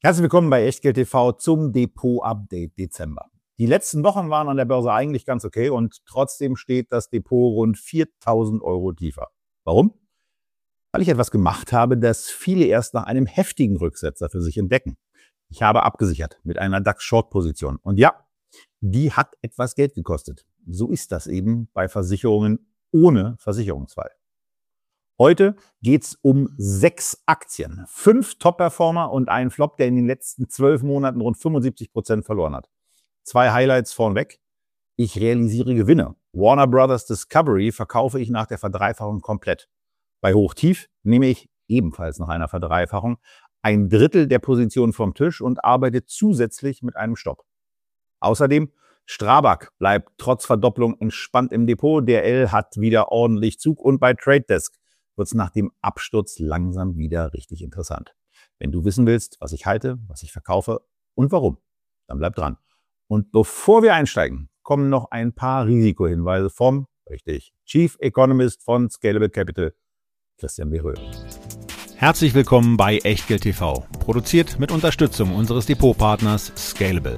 Herzlich willkommen bei Echtgeld TV zum Depot-Update Dezember. Die letzten Wochen waren an der Börse eigentlich ganz okay und trotzdem steht das Depot rund 4.000 € tiefer. Warum? Weil ich etwas gemacht habe, das viele erst nach einem heftigen Rücksetzer für sich entdecken. Ich habe abgesichert mit einer DAX-Short-Position. Und ja, die hat etwas Geld gekostet. So ist das eben bei Versicherungen ohne Versicherungsfall. Heute geht es um 6 Aktien, 5 Top-Performer und einen Flop, der in den letzten 12 Monaten rund 75% verloren hat. 2 Highlights vornweg. Ich realisiere Gewinne. Warner Brothers Discovery verkaufe ich nach der Verdreifachung komplett. Bei Hochtief nehme ich ebenfalls nach einer Verdreifachung 1/3 der Position vom Tisch und arbeite zusätzlich mit einem Stopp. Außerdem Strabag bleibt trotz Verdopplung entspannt im Depot. Der L hat wieder ordentlich Zug und bei Trade Desk wird es nach dem Absturz langsam wieder richtig interessant. Wenn du wissen willst, was ich halte, was ich verkaufe und warum, dann bleib dran. Und bevor wir einsteigen, kommen noch ein paar Risikohinweise vom, Chief Economist von Scalable Capital, Christian Berö. Herzlich willkommen bei Echtgeld TV, produziert mit Unterstützung unseres Depotpartners Scalable.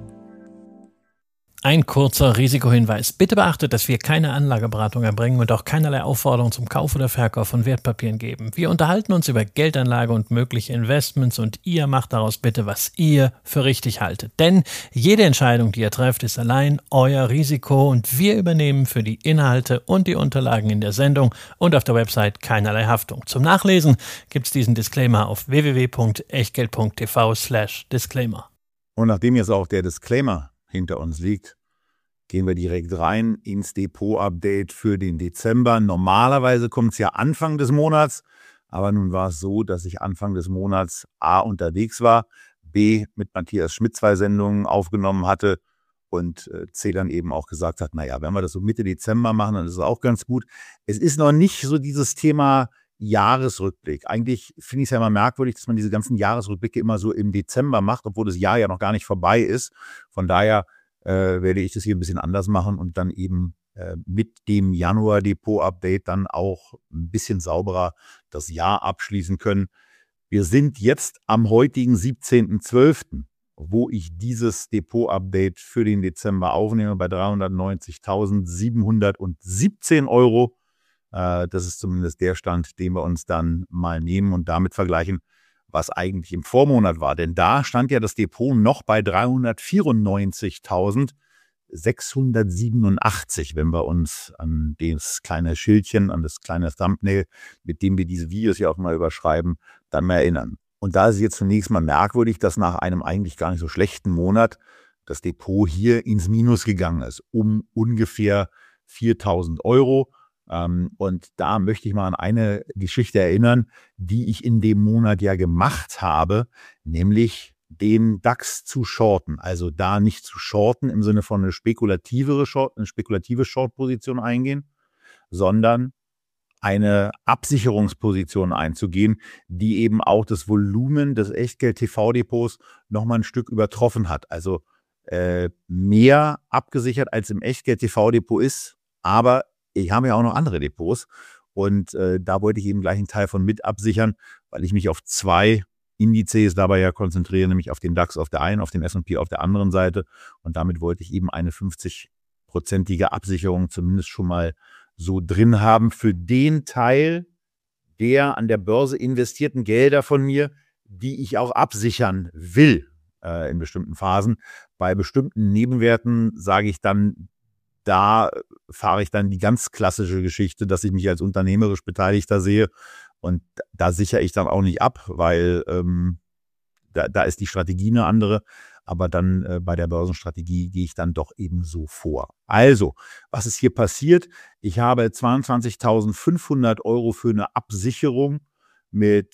Ein kurzer Risikohinweis. Bitte beachtet, dass wir keine Anlageberatung erbringen und auch keinerlei Aufforderung zum Kauf oder Verkauf von Wertpapieren geben. Wir unterhalten uns über Geldanlage und mögliche Investments und ihr macht daraus bitte, was ihr für richtig haltet. Denn jede Entscheidung, die ihr trefft, ist allein euer Risiko und wir übernehmen für die Inhalte und die Unterlagen in der Sendung und auf der Website keinerlei Haftung. Zum Nachlesen gibt es diesen Disclaimer auf www.echtgeld.tv/Disclaimer. Und nachdem jetzt auch der Disclaimer hinter uns liegt, gehen wir direkt rein ins Depot-Update für den Dezember. Normalerweise kommt es ja Anfang des Monats, aber nun war es so, dass ich Anfang des Monats A unterwegs war, B mit Matthias Schmidt 2 Sendungen aufgenommen hatte und C dann eben auch gesagt hat, naja, wenn wir das so Mitte Dezember machen, dann ist es auch ganz gut. Es ist noch nicht so dieses Thema Jahresrückblick. Eigentlich finde ich es ja immer merkwürdig, dass man diese ganzen Jahresrückblicke immer so im Dezember macht, obwohl das Jahr ja noch gar nicht vorbei ist. Von daher werde ich das hier ein bisschen anders machen und dann eben mit dem Januar-Depot-Update dann auch ein bisschen sauberer das Jahr abschließen können. Wir sind jetzt am heutigen 17.12., wo ich dieses Depot-Update für den Dezember aufnehme bei 390.717 €. Das ist zumindest der Stand, den wir uns dann mal nehmen und damit vergleichen, was eigentlich im Vormonat war. Denn da stand ja das Depot noch bei 394.687, wenn wir uns an das kleine Schildchen, an das kleine Thumbnail, mit dem wir diese Videos ja auch mal überschreiben, dann mal erinnern. Und da ist es jetzt zunächst mal merkwürdig, dass nach einem eigentlich gar nicht so schlechten Monat das Depot hier ins Minus gegangen ist, um ungefähr 4.000 €. Und da möchte ich mal an eine Geschichte erinnern, die ich in dem Monat ja gemacht habe, nämlich den DAX zu shorten. Also da nicht zu shorten im Sinne von eine spekulative Short-Position eingehen, sondern eine Absicherungsposition einzugehen, die eben auch das Volumen des Echtgeld-TV-Depots nochmal ein Stück übertroffen hat. Also mehr abgesichert als im Echtgeld-TV-Depot ist, aber ich habe ja auch noch andere Depots und da wollte ich eben gleich einen Teil von mit absichern, weil ich mich auf 2 Indizes dabei ja konzentriere, nämlich auf den DAX auf der einen, auf den S&P auf der anderen Seite. Und damit wollte ich eben eine 50-prozentige Absicherung zumindest schon mal so drin haben für den Teil der an der Börse investierten Gelder von mir, die ich auch absichern will in bestimmten Phasen. Bei bestimmten Nebenwerten sage ich dann, da fahre ich dann die ganz klassische Geschichte, dass ich mich als unternehmerisch Beteiligter sehe und da sichere ich dann auch nicht ab, weil da ist die Strategie eine andere, aber dann bei der Börsenstrategie gehe ich dann doch eben so vor. Also, was ist hier passiert? Ich habe 22.500 € für eine Absicherung mit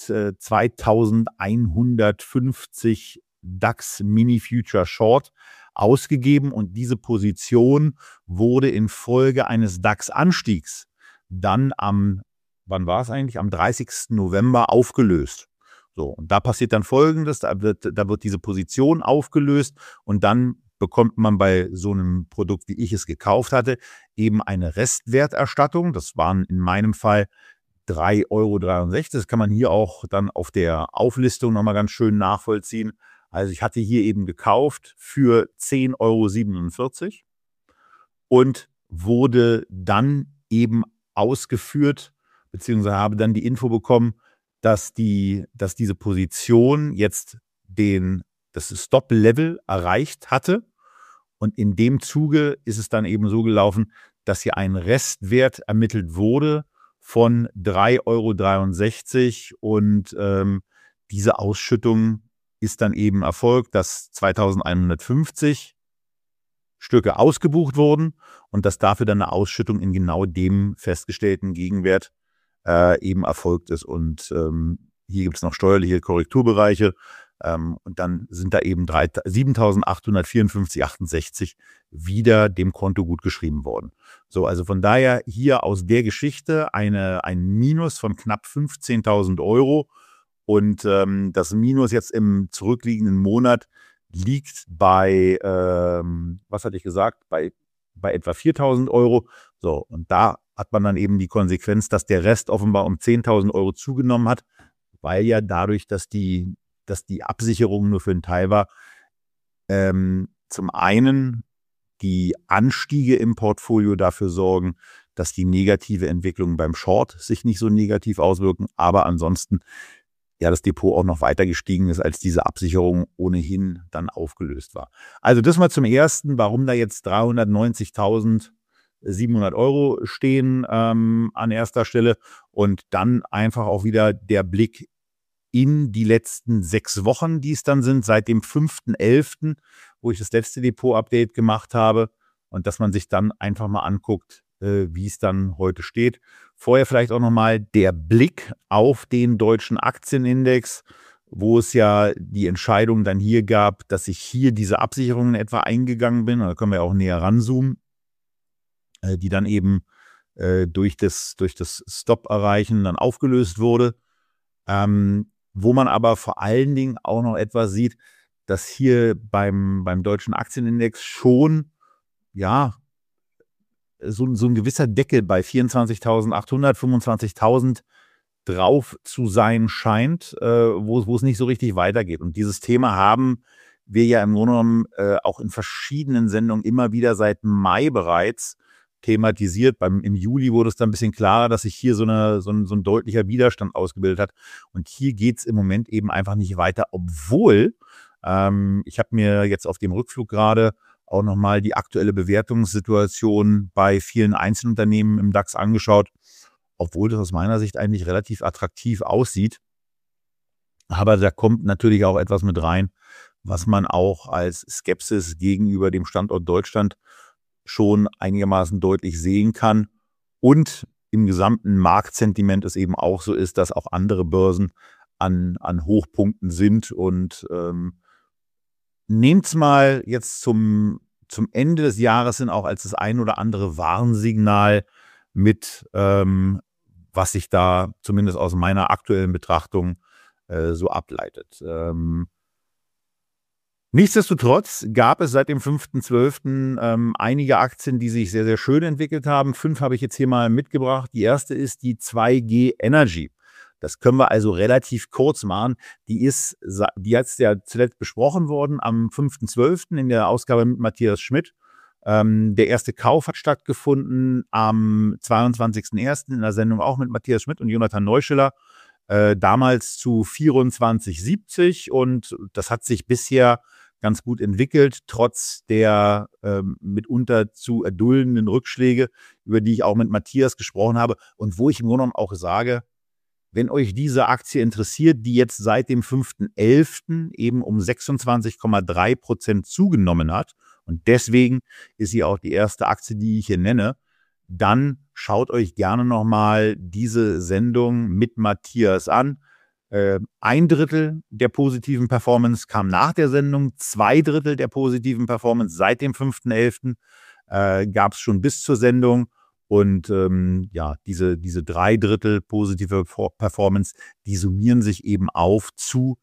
2.150 DAX Mini Future Short ausgegeben und diese Position wurde infolge eines DAX-Anstiegs dann am 30. November aufgelöst. So, und da passiert dann Folgendes, da wird diese Position aufgelöst und dann bekommt man bei so einem Produkt, wie ich es gekauft hatte, eben eine Restwerterstattung. Das waren in meinem Fall 3,63 Euro. Das kann man hier auch dann auf der Auflistung nochmal ganz schön nachvollziehen. Also ich hatte hier eben gekauft für 10,47 Euro und wurde dann eben ausgeführt, beziehungsweise habe dann die Info bekommen, dass diese Position jetzt das Stop-Level erreicht hatte. Und in dem Zuge ist es dann eben so gelaufen, dass hier ein Restwert ermittelt wurde von 3,63 Euro und diese Ausschüttung ist dann eben erfolgt, dass 2150 Stücke ausgebucht wurden und dass dafür dann eine Ausschüttung in genau dem festgestellten Gegenwert eben erfolgt ist. Und hier gibt es noch steuerliche Korrekturbereiche und dann sind da eben 7.854,68 wieder dem Konto gut geschrieben worden. So, also von daher hier aus der Geschichte ein Minus von knapp 15.000 Euro und das Minus jetzt im zurückliegenden Monat liegt bei, was hatte ich gesagt, bei etwa 4.000 Euro. So, und da hat man dann eben die Konsequenz, dass der Rest offenbar um 10.000 Euro zugenommen hat, weil ja dadurch, dass die Absicherung nur für einen Teil war, zum einen die Anstiege im Portfolio dafür sorgen, dass die negative Entwicklung beim Short sich nicht so negativ auswirken, aber ansonsten ja das Depot auch noch weiter gestiegen ist, als diese Absicherung ohnehin dann aufgelöst war. Also das mal zum Ersten, warum da jetzt 390.700 Euro stehen an erster Stelle und dann einfach auch wieder der Blick in die letzten 6 Wochen, die es dann sind, seit dem 5.11., wo ich das letzte Depot-Update gemacht habe und dass man sich dann einfach mal anguckt, wie es dann heute steht. Vorher vielleicht auch nochmal der Blick auf den deutschen Aktienindex, wo es ja die Entscheidung dann hier gab, dass ich hier diese Absicherungen etwa eingegangen bin. Da können wir auch näher ranzoomen, die dann eben durch das Stop erreichen dann aufgelöst wurde. Wo man aber vor allen Dingen auch noch etwas sieht, dass hier beim deutschen Aktienindex schon ja so ein gewisser Deckel bei 24.800, 25.000 drauf zu sein scheint, wo es nicht so richtig weitergeht. Und dieses Thema haben wir ja im Grunde genommen auch in verschiedenen Sendungen immer wieder seit Mai bereits thematisiert. Im Juli wurde es dann ein bisschen klarer, dass sich hier so ein deutlicher Widerstand ausgebildet hat. Und hier geht es im Moment eben einfach nicht weiter, obwohl ich habe mir jetzt auf dem Rückflug gerade auch nochmal die aktuelle Bewertungssituation bei vielen Einzelunternehmen im DAX angeschaut, obwohl das aus meiner Sicht eigentlich relativ attraktiv aussieht. Aber da kommt natürlich auch etwas mit rein, was man auch als Skepsis gegenüber dem Standort Deutschland schon einigermaßen deutlich sehen kann. Und im gesamten Marktsentiment es eben auch so ist, dass auch andere Börsen an Hochpunkten sind. Und nehmt's mal jetzt zum Ende des Jahres hin auch als das ein oder andere Warnsignal mit, was sich da zumindest aus meiner aktuellen Betrachtung so ableitet. Nichtsdestotrotz gab es seit dem 5.12. Einige Aktien, die sich sehr, sehr schön entwickelt haben. 5 habe ich jetzt hier mal mitgebracht. Die erste ist die 2G Energy. Das können wir also relativ kurz machen. Die ist jetzt ja zuletzt besprochen worden am 5.12. in der Ausgabe mit Matthias Schmidt. Der erste Kauf hat stattgefunden am 22.01. in der Sendung auch mit Matthias Schmidt und Jonathan Neuschiller. Damals zu 24,70 und das hat sich bisher ganz gut entwickelt, trotz der mitunter zu erduldenden Rückschläge, über die ich auch mit Matthias gesprochen habe und wo ich im Grunde genommen auch sage, wenn euch diese Aktie interessiert, die jetzt seit dem 5.11. eben um 26,3% zugenommen hat und deswegen ist sie auch die erste Aktie, die ich hier nenne, dann schaut euch gerne nochmal diese Sendung mit Matthias an. 1/3 der positiven Performance kam nach der Sendung, 2/3 der positiven Performance seit dem 5.11. Gab es schon bis zur Sendung. Und diese 3/3 positive Performance, die summieren sich eben auf zu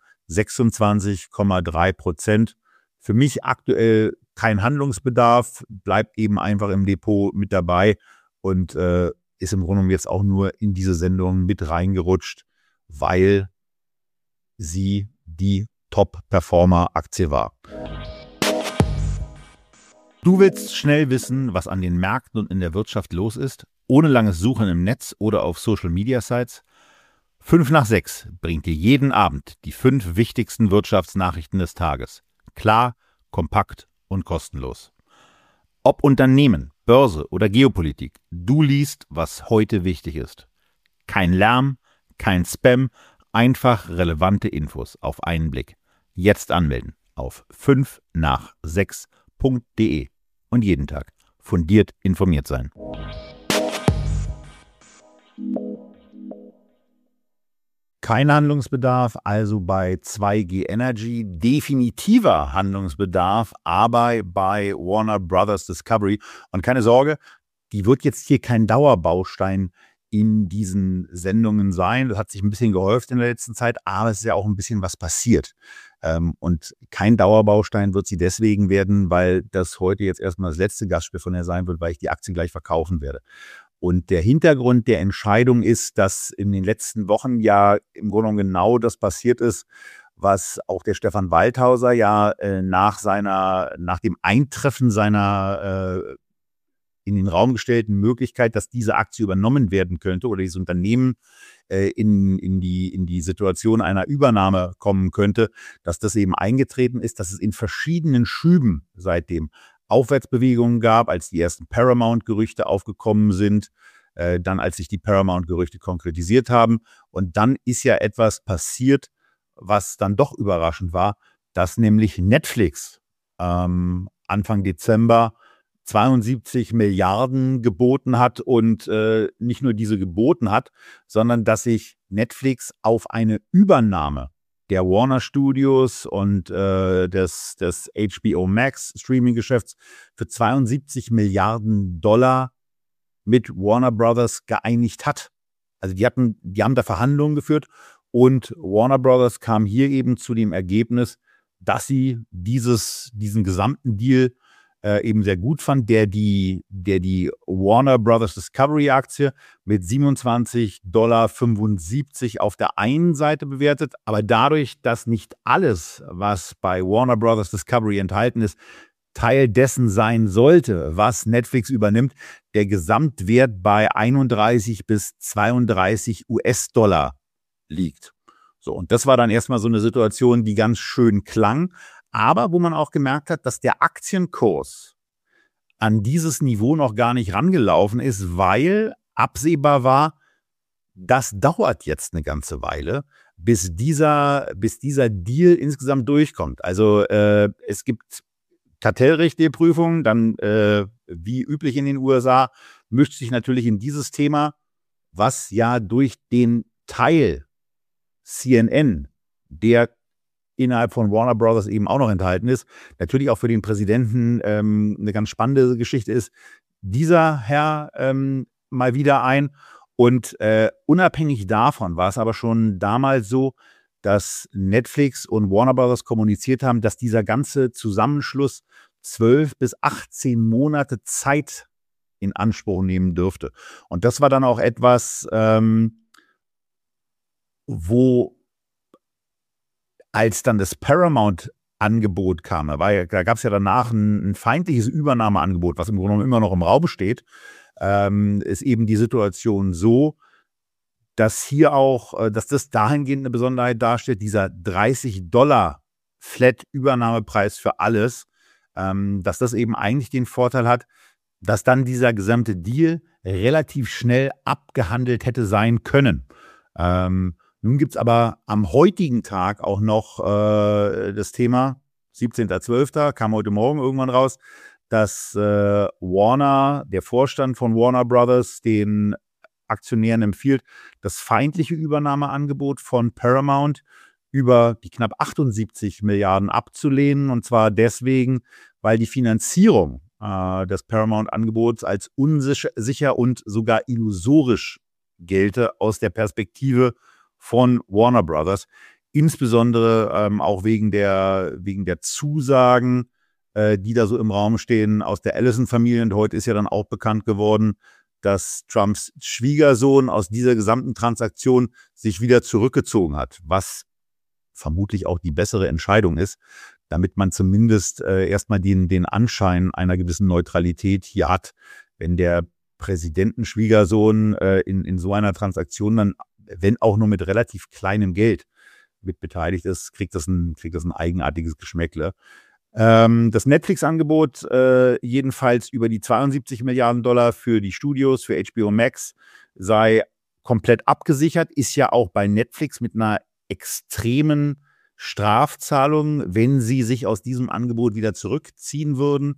26,3%. Für mich aktuell kein Handlungsbedarf, bleibt eben einfach im Depot mit dabei und ist im Grunde genommen jetzt auch nur in diese Sendung mit reingerutscht, weil sie die Top-Performer-Aktie war. Du willst schnell wissen, was an den Märkten und in der Wirtschaft los ist, ohne langes Suchen im Netz oder auf Social-Media-Sites? 5 nach 6 bringt dir jeden Abend die 5 wichtigsten Wirtschaftsnachrichten des Tages. Klar, kompakt und kostenlos. Ob Unternehmen, Börse oder Geopolitik, du liest, was heute wichtig ist. Kein Lärm, kein Spam, einfach relevante Infos auf einen Blick. Jetzt anmelden auf 5nach6.de und jeden Tag fundiert informiert sein. Kein Handlungsbedarf, also bei 2G Energy, definitiver Handlungsbedarf, aber bei Warner Brothers Discovery. Und keine Sorge, die wird jetzt hier kein Dauerbaustein in diesen Sendungen sein. Das hat sich ein bisschen gehäuft in der letzten Zeit, aber es ist ja auch ein bisschen was passiert. Und kein Dauerbaustein wird sie deswegen werden, weil das heute jetzt erstmal das letzte Gastspiel von der sein wird, weil ich die Aktie gleich verkaufen werde. Und der Hintergrund der Entscheidung ist, dass in den letzten Wochen ja im Grunde genommen genau das passiert ist, was auch der Stefan Waldhauser ja nach dem Eintreffen seiner in den Raum gestellten Möglichkeit, dass diese Aktie übernommen werden könnte oder dieses Unternehmen in die Situation einer Übernahme kommen könnte, dass das eben eingetreten ist, dass es in verschiedenen Schüben seitdem Aufwärtsbewegungen gab, als die ersten Paramount-Gerüchte aufgekommen sind, dann als sich die Paramount-Gerüchte konkretisiert haben. Und dann ist ja etwas passiert, was dann doch überraschend war, dass nämlich Netflix Anfang Dezember 72 Milliarden geboten hat und nicht nur diese geboten hat, sondern dass sich Netflix auf eine Übernahme der Warner Studios und des HBO Max Streaming-Geschäfts für 72 Milliarden Dollar mit Warner Brothers geeinigt hat. Also die haben da Verhandlungen geführt und Warner Brothers kam hier eben zu dem Ergebnis, dass sie diesen gesamten Deal eben sehr gut fand, der die Warner Brothers Discovery Aktie mit 27,75 $ auf der einen Seite bewertet, aber dadurch, dass nicht alles, was bei Warner Brothers Discovery enthalten ist, Teil dessen sein sollte, was Netflix übernimmt, der Gesamtwert bei 31 bis 32 US-Dollar liegt. So, und das war dann erstmal so eine Situation, die ganz schön klang, aber wo man auch gemerkt hat, dass der Aktienkurs an dieses Niveau noch gar nicht rangelaufen ist, weil absehbar war, das dauert jetzt eine ganze Weile, bis dieser Deal insgesamt durchkommt. Also es gibt Kartellrichtprüfungen, dann wie üblich in den USA, mischt sich natürlich in dieses Thema, was ja durch den Teil CNN, der innerhalb von Warner Brothers eben auch noch enthalten ist, natürlich auch für den Präsidenten eine ganz spannende Geschichte ist, dieser Herr mal wieder ein. Und unabhängig davon war es aber schon damals so, dass Netflix und Warner Brothers kommuniziert haben, dass dieser ganze Zusammenschluss 12 bis 18 Monate Zeit in Anspruch nehmen dürfte. Und das war dann auch etwas, wo als dann das Paramount-Angebot kam, da gab es ja danach ein feindliches Übernahmeangebot, was im Grunde genommen immer noch im Raum steht, ist eben die Situation so, dass hier auch, dass das dahingehend eine Besonderheit darstellt, dieser $30 Flat-Übernahmepreis für alles, dass das eben eigentlich den Vorteil hat, dass dann dieser gesamte Deal relativ schnell abgehandelt hätte sein können. Nun gibt es aber am heutigen Tag auch noch das Thema, 17.12., kam heute Morgen irgendwann raus, dass Warner, der Vorstand von Warner Brothers, den Aktionären empfiehlt, das feindliche Übernahmeangebot von Paramount über die knapp 78 Milliarden abzulehnen. Und zwar deswegen, weil die Finanzierung des Paramount-Angebots als unsicher und sogar illusorisch gelte aus der Perspektive von Warner Brothers, insbesondere auch wegen der Zusagen, die da so im Raum stehen aus der Ellison-Familie. Und heute ist ja dann auch bekannt geworden, dass Trumps Schwiegersohn aus dieser gesamten Transaktion sich wieder zurückgezogen hat, was vermutlich auch die bessere Entscheidung ist, damit man zumindest erstmal den Anschein einer gewissen Neutralität hier hat. Wenn der Präsidentenschwiegersohn in so einer Transaktion dann, wenn auch nur mit relativ kleinem Geld mit beteiligt ist, kriegt das ein eigenartiges Geschmäckle. Das Netflix-Angebot jedenfalls über die 72 Milliarden Dollar für die Studios, für HBO Max, sei komplett abgesichert, ist ja auch bei Netflix mit einer extremen Strafzahlung, wenn sie sich aus diesem Angebot wieder zurückziehen würden,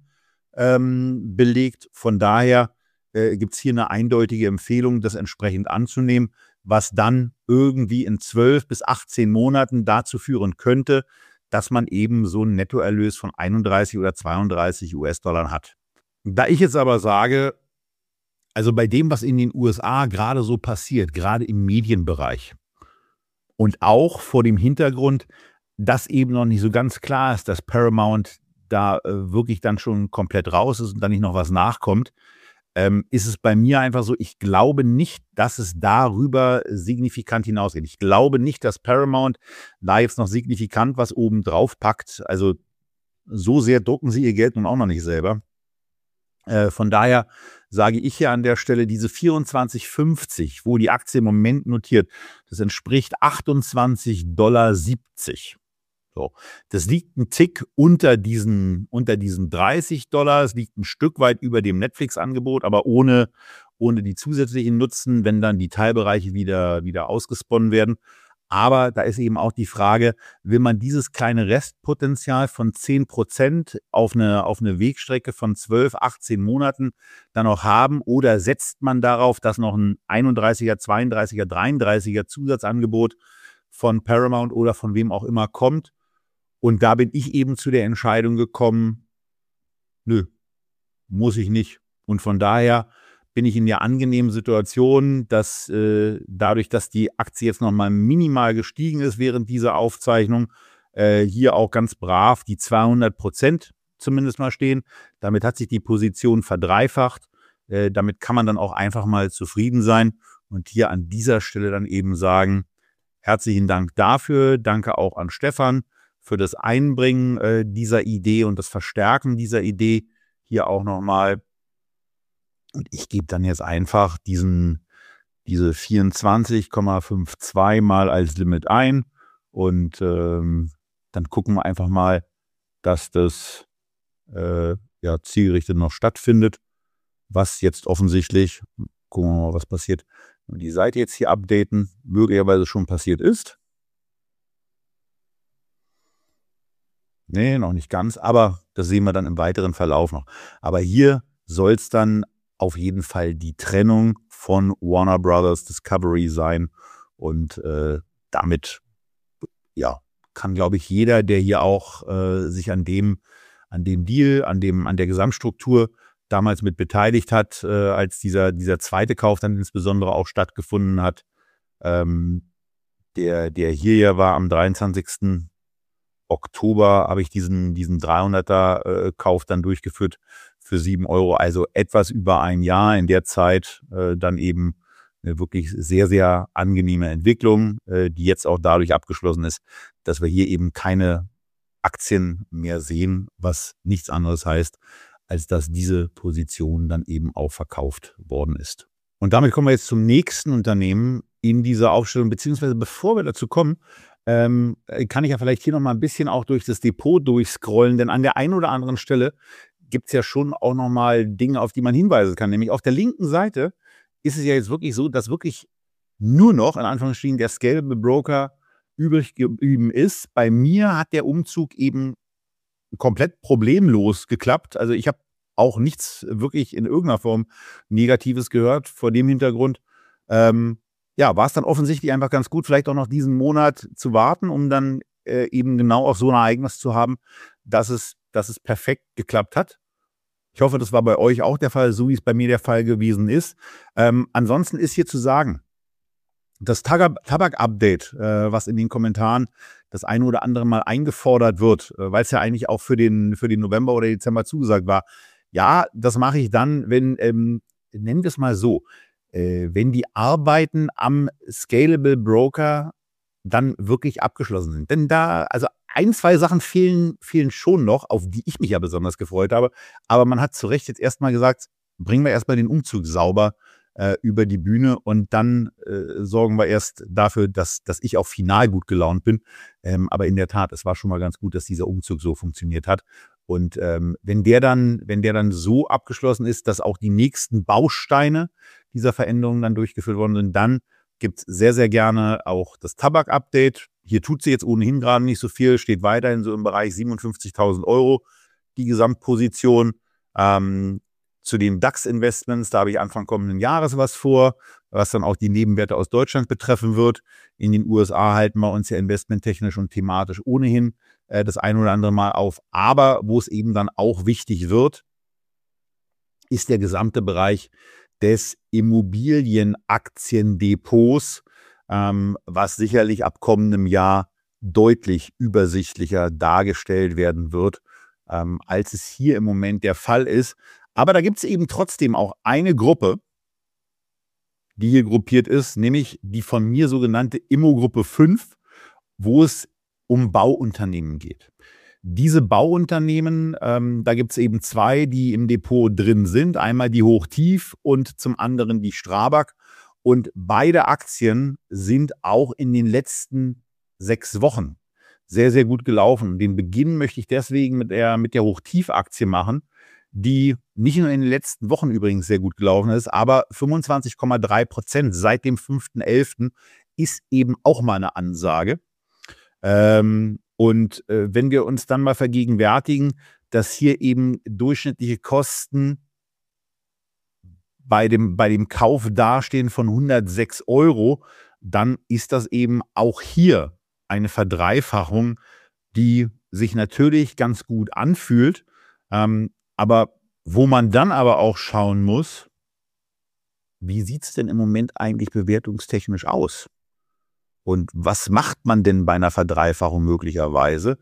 belegt. Von daher gibt es hier eine eindeutige Empfehlung, das entsprechend anzunehmen, was dann irgendwie in 12 bis 18 Monaten dazu führen könnte, dass man eben so einen Nettoerlös von 31 oder 32 US-Dollar hat. Da ich jetzt aber sage, also bei dem, was in den USA gerade so passiert, gerade im Medienbereich und auch vor dem Hintergrund, dass eben noch nicht so ganz klar ist, dass Paramount da wirklich dann schon komplett raus ist und dann nicht noch was nachkommt, ist es bei mir einfach so, ich glaube nicht, dass es darüber signifikant hinausgeht. Ich glaube nicht, dass Paramount da jetzt noch signifikant was oben drauf packt. Also so sehr drucken sie ihr Geld nun auch noch nicht selber. Von daher sage ich hier an der Stelle, diese 24,50, wo die Aktie im Moment notiert, das entspricht 28,70 $. So, das liegt ein Tick unter diesen 30 $. Es liegt ein Stück weit über dem Netflix-Angebot, aber ohne die zusätzlichen Nutzen, wenn dann die Teilbereiche wieder ausgesponnen werden. Aber da ist eben auch die Frage, will man dieses kleine Restpotenzial von 10% auf eine Wegstrecke von 12, 18 Monaten dann auch haben, oder setzt man darauf, dass noch ein 31er, 32er, 33er Zusatzangebot von Paramount oder von wem auch immer kommt? Und da bin ich eben zu der Entscheidung gekommen, nö, muss ich nicht. Und von daher bin ich in der angenehmen Situation, dass dadurch, dass die Aktie jetzt nochmal minimal gestiegen ist während dieser Aufzeichnung, hier auch ganz brav die 200% zumindest mal stehen. Damit hat sich die Position verdreifacht. Damit kann man dann auch einfach mal zufrieden sein und hier an dieser Stelle dann eben sagen, herzlichen Dank dafür. Danke auch an Stefan für das Einbringen dieser Idee und das Verstärken dieser Idee hier auch nochmal. Und ich gebe dann jetzt einfach diese 24,52 mal als Limit ein und dann gucken wir einfach mal, dass das zielgerichtet noch stattfindet, was jetzt offensichtlich, gucken wir mal, was passiert, wenn wir die Seite jetzt hier updaten, möglicherweise schon passiert ist. Nee, noch nicht ganz, aber das sehen wir dann im weiteren Verlauf noch. Aber hier soll es dann auf jeden Fall die Trennung von Warner Brothers Discovery sein. Und damit kann, glaube ich, jeder, der hier auch sich an dem Deal, an der Gesamtstruktur damals mit beteiligt hat, als dieser zweite Kauf dann insbesondere auch stattgefunden hat, der hier ja war am 23. Oktober habe ich diesen 300er Kauf dann durchgeführt für 7 €, also etwas über ein Jahr. In der Zeit dann eben eine wirklich sehr, sehr angenehme Entwicklung, die jetzt auch dadurch abgeschlossen ist, dass wir hier eben keine Aktien mehr sehen, was nichts anderes heißt, als dass diese Position dann eben auch verkauft worden ist. Und damit kommen wir jetzt zum nächsten Unternehmen in dieser Aufstellung, beziehungsweise bevor wir dazu kommen, kann ich ja vielleicht hier noch mal ein bisschen auch durch das Depot durchscrollen, denn an der einen oder anderen Stelle gibt es ja schon auch noch mal Dinge, auf die man hinweisen kann. Nämlich auf der linken Seite ist es ja jetzt wirklich so, dass wirklich nur noch, in Anführungsstrichen, der Scalable Broker übrig geblieben ist. Bei mir hat der Umzug eben komplett problemlos geklappt. Also ich habe auch nichts wirklich in irgendeiner Form Negatives gehört. Vor dem Hintergrund war es dann offensichtlich einfach ganz gut, vielleicht auch noch diesen Monat zu warten, um dann eben genau auch so ein Ereignis zu haben, dass es perfekt geklappt hat. Ich hoffe, das war bei euch auch der Fall, so wie es bei mir der Fall gewesen ist. Ansonsten ist hier zu sagen, das Tabak-Update, was in den Kommentaren das eine oder andere Mal eingefordert wird, weil es ja eigentlich auch für den November oder Dezember zugesagt war. Ja, das mache ich dann, wenn nennen wir es mal so, wenn die Arbeiten am Scalable Broker dann wirklich abgeschlossen sind. Denn da, also 1, 2 Sachen fehlen schon noch, auf die ich mich ja besonders gefreut habe. Aber man hat zu Recht jetzt erstmal gesagt, bringen wir erstmal den Umzug sauber über die Bühne und dann sorgen wir erst dafür, dass ich auch final gut gelaunt bin. Aber in der Tat, es war schon mal ganz gut, dass dieser Umzug so funktioniert hat. Und wenn der dann so abgeschlossen ist, dass auch die nächsten Bausteine dieser Veränderungen dann durchgeführt worden sind, dann gibt es sehr, sehr gerne auch das Tabak-Update. Hier tut sie jetzt ohnehin gerade nicht so viel, steht weiterhin so im Bereich 57.000 €, die Gesamtposition. Zu den DAX-Investments, da habe ich Anfang kommenden Jahres was vor, was dann auch die Nebenwerte aus Deutschland betreffen wird. In den USA halten wir uns ja investmenttechnisch und thematisch ohnehin das ein oder andere Mal auf. Aber wo es eben dann auch wichtig wird, ist der gesamte Bereich des Immobilienaktiendepots, was sicherlich ab kommendem Jahr deutlich übersichtlicher dargestellt werden wird, als es hier im Moment der Fall ist. Aber da gibt es eben trotzdem auch eine Gruppe, die hier gruppiert ist, nämlich die von mir sogenannte Immogruppe 5, wo es um Bauunternehmen geht. Diese Bauunternehmen, da gibt es eben 2, die im Depot drin sind. Einmal die Hochtief und zum anderen die Strabag. Und beide Aktien sind auch in den letzten 6 Wochen sehr, sehr gut gelaufen. Den Beginn möchte ich deswegen mit der Hochtief-Aktie machen, die nicht nur in den letzten Wochen übrigens sehr gut gelaufen ist, aber 25,3% seit dem 5.11. ist eben auch mal eine Ansage. Wenn wir uns dann mal vergegenwärtigen, dass hier eben durchschnittliche Kosten bei dem Kauf dastehen von 106 €, dann ist das eben auch hier eine Verdreifachung, die sich natürlich ganz gut anfühlt, aber wo man dann aber auch schauen muss, wie sieht es denn im Moment eigentlich bewertungstechnisch aus? Und was macht man denn bei einer Verdreifachung möglicherweise?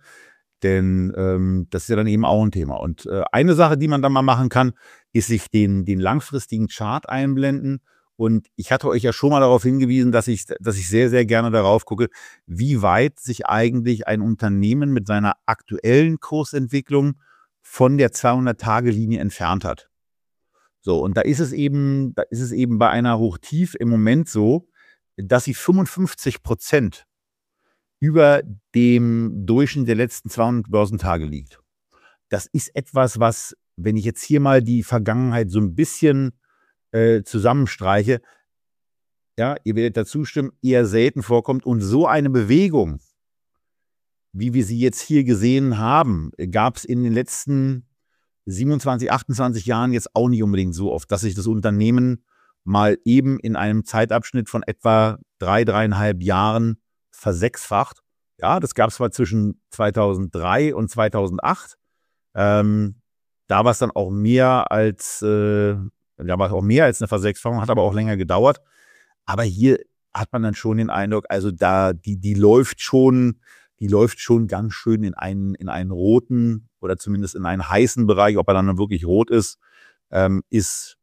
Denn das ist ja dann eben auch ein Thema. Und eine Sache, die man dann mal machen kann, ist sich den langfristigen Chart einblenden. Und ich hatte euch ja schon mal darauf hingewiesen, dass ich sehr, sehr gerne darauf gucke, wie weit sich eigentlich ein Unternehmen mit seiner aktuellen Kursentwicklung von der 200-Tage-Linie entfernt hat. So, und da ist es eben bei einer Hochtief im Moment so, dass sie 55% über dem Durchschnitt der letzten 200 Börsentage liegt. Das ist etwas, was, wenn ich jetzt hier mal die Vergangenheit so ein bisschen zusammenstreiche, ja, ihr werdet dazu stimmen, eher selten vorkommt. Und so eine Bewegung, wie wir sie jetzt hier gesehen haben, gab es in den letzten 27, 28 Jahren jetzt auch nicht unbedingt so oft, dass sich das Unternehmen mal eben in einem Zeitabschnitt von etwa 3,5 Jahren versechsfacht. Ja, das gab es zwar zwischen 2003 und 2008. Da war es dann auch mehr als eine Versechsfachung, hat aber auch länger gedauert. Aber hier hat man dann schon den Eindruck, also da die läuft schon ganz schön in einen roten oder zumindest in einen heißen Bereich. Ob er dann wirklich rot ist, ist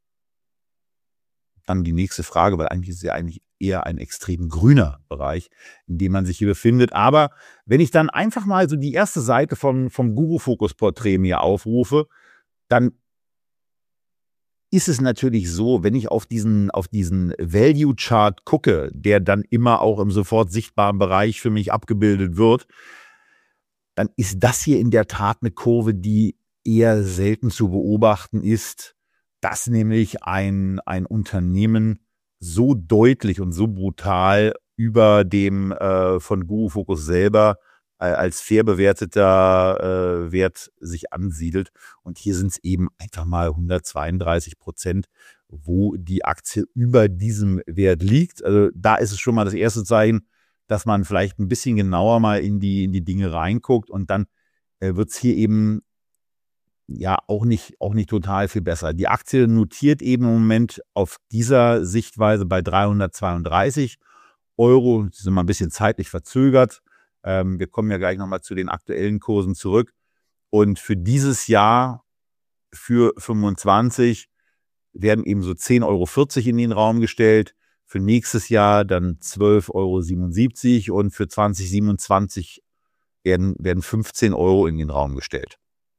dann die nächste Frage, weil eigentlich ist es ja eigentlich eher ein extrem grüner Bereich, in dem man sich hier befindet. Aber wenn ich dann einfach mal so die erste Seite vom Guru-Fokus-Porträt mir aufrufe, dann ist es natürlich so, wenn ich auf diesen Value-Chart gucke, der dann immer auch im sofort sichtbaren Bereich für mich abgebildet wird, dann ist das hier in der Tat eine Kurve, die eher selten zu beobachten ist, dass nämlich ein Unternehmen so deutlich und so brutal über dem von Guru Focus selber als fair bewerteter Wert sich ansiedelt. Und hier sind es eben einfach mal 132%, wo die Aktie über diesem Wert liegt. Also da ist es schon mal das erste Zeichen, dass man vielleicht ein bisschen genauer mal in die Dinge reinguckt. Und dann wird es hier eben ja auch nicht total viel besser. Die Aktie notiert eben im Moment auf dieser Sichtweise bei 332 €. Sie sind mal ein bisschen zeitlich verzögert. Wir kommen ja gleich nochmal zu den aktuellen Kursen zurück. Und für dieses Jahr, für 25, werden eben so 10,40 € in den Raum gestellt. Für nächstes Jahr dann 12,77 € und für 2027 werden 15 € in den Raum gestellt.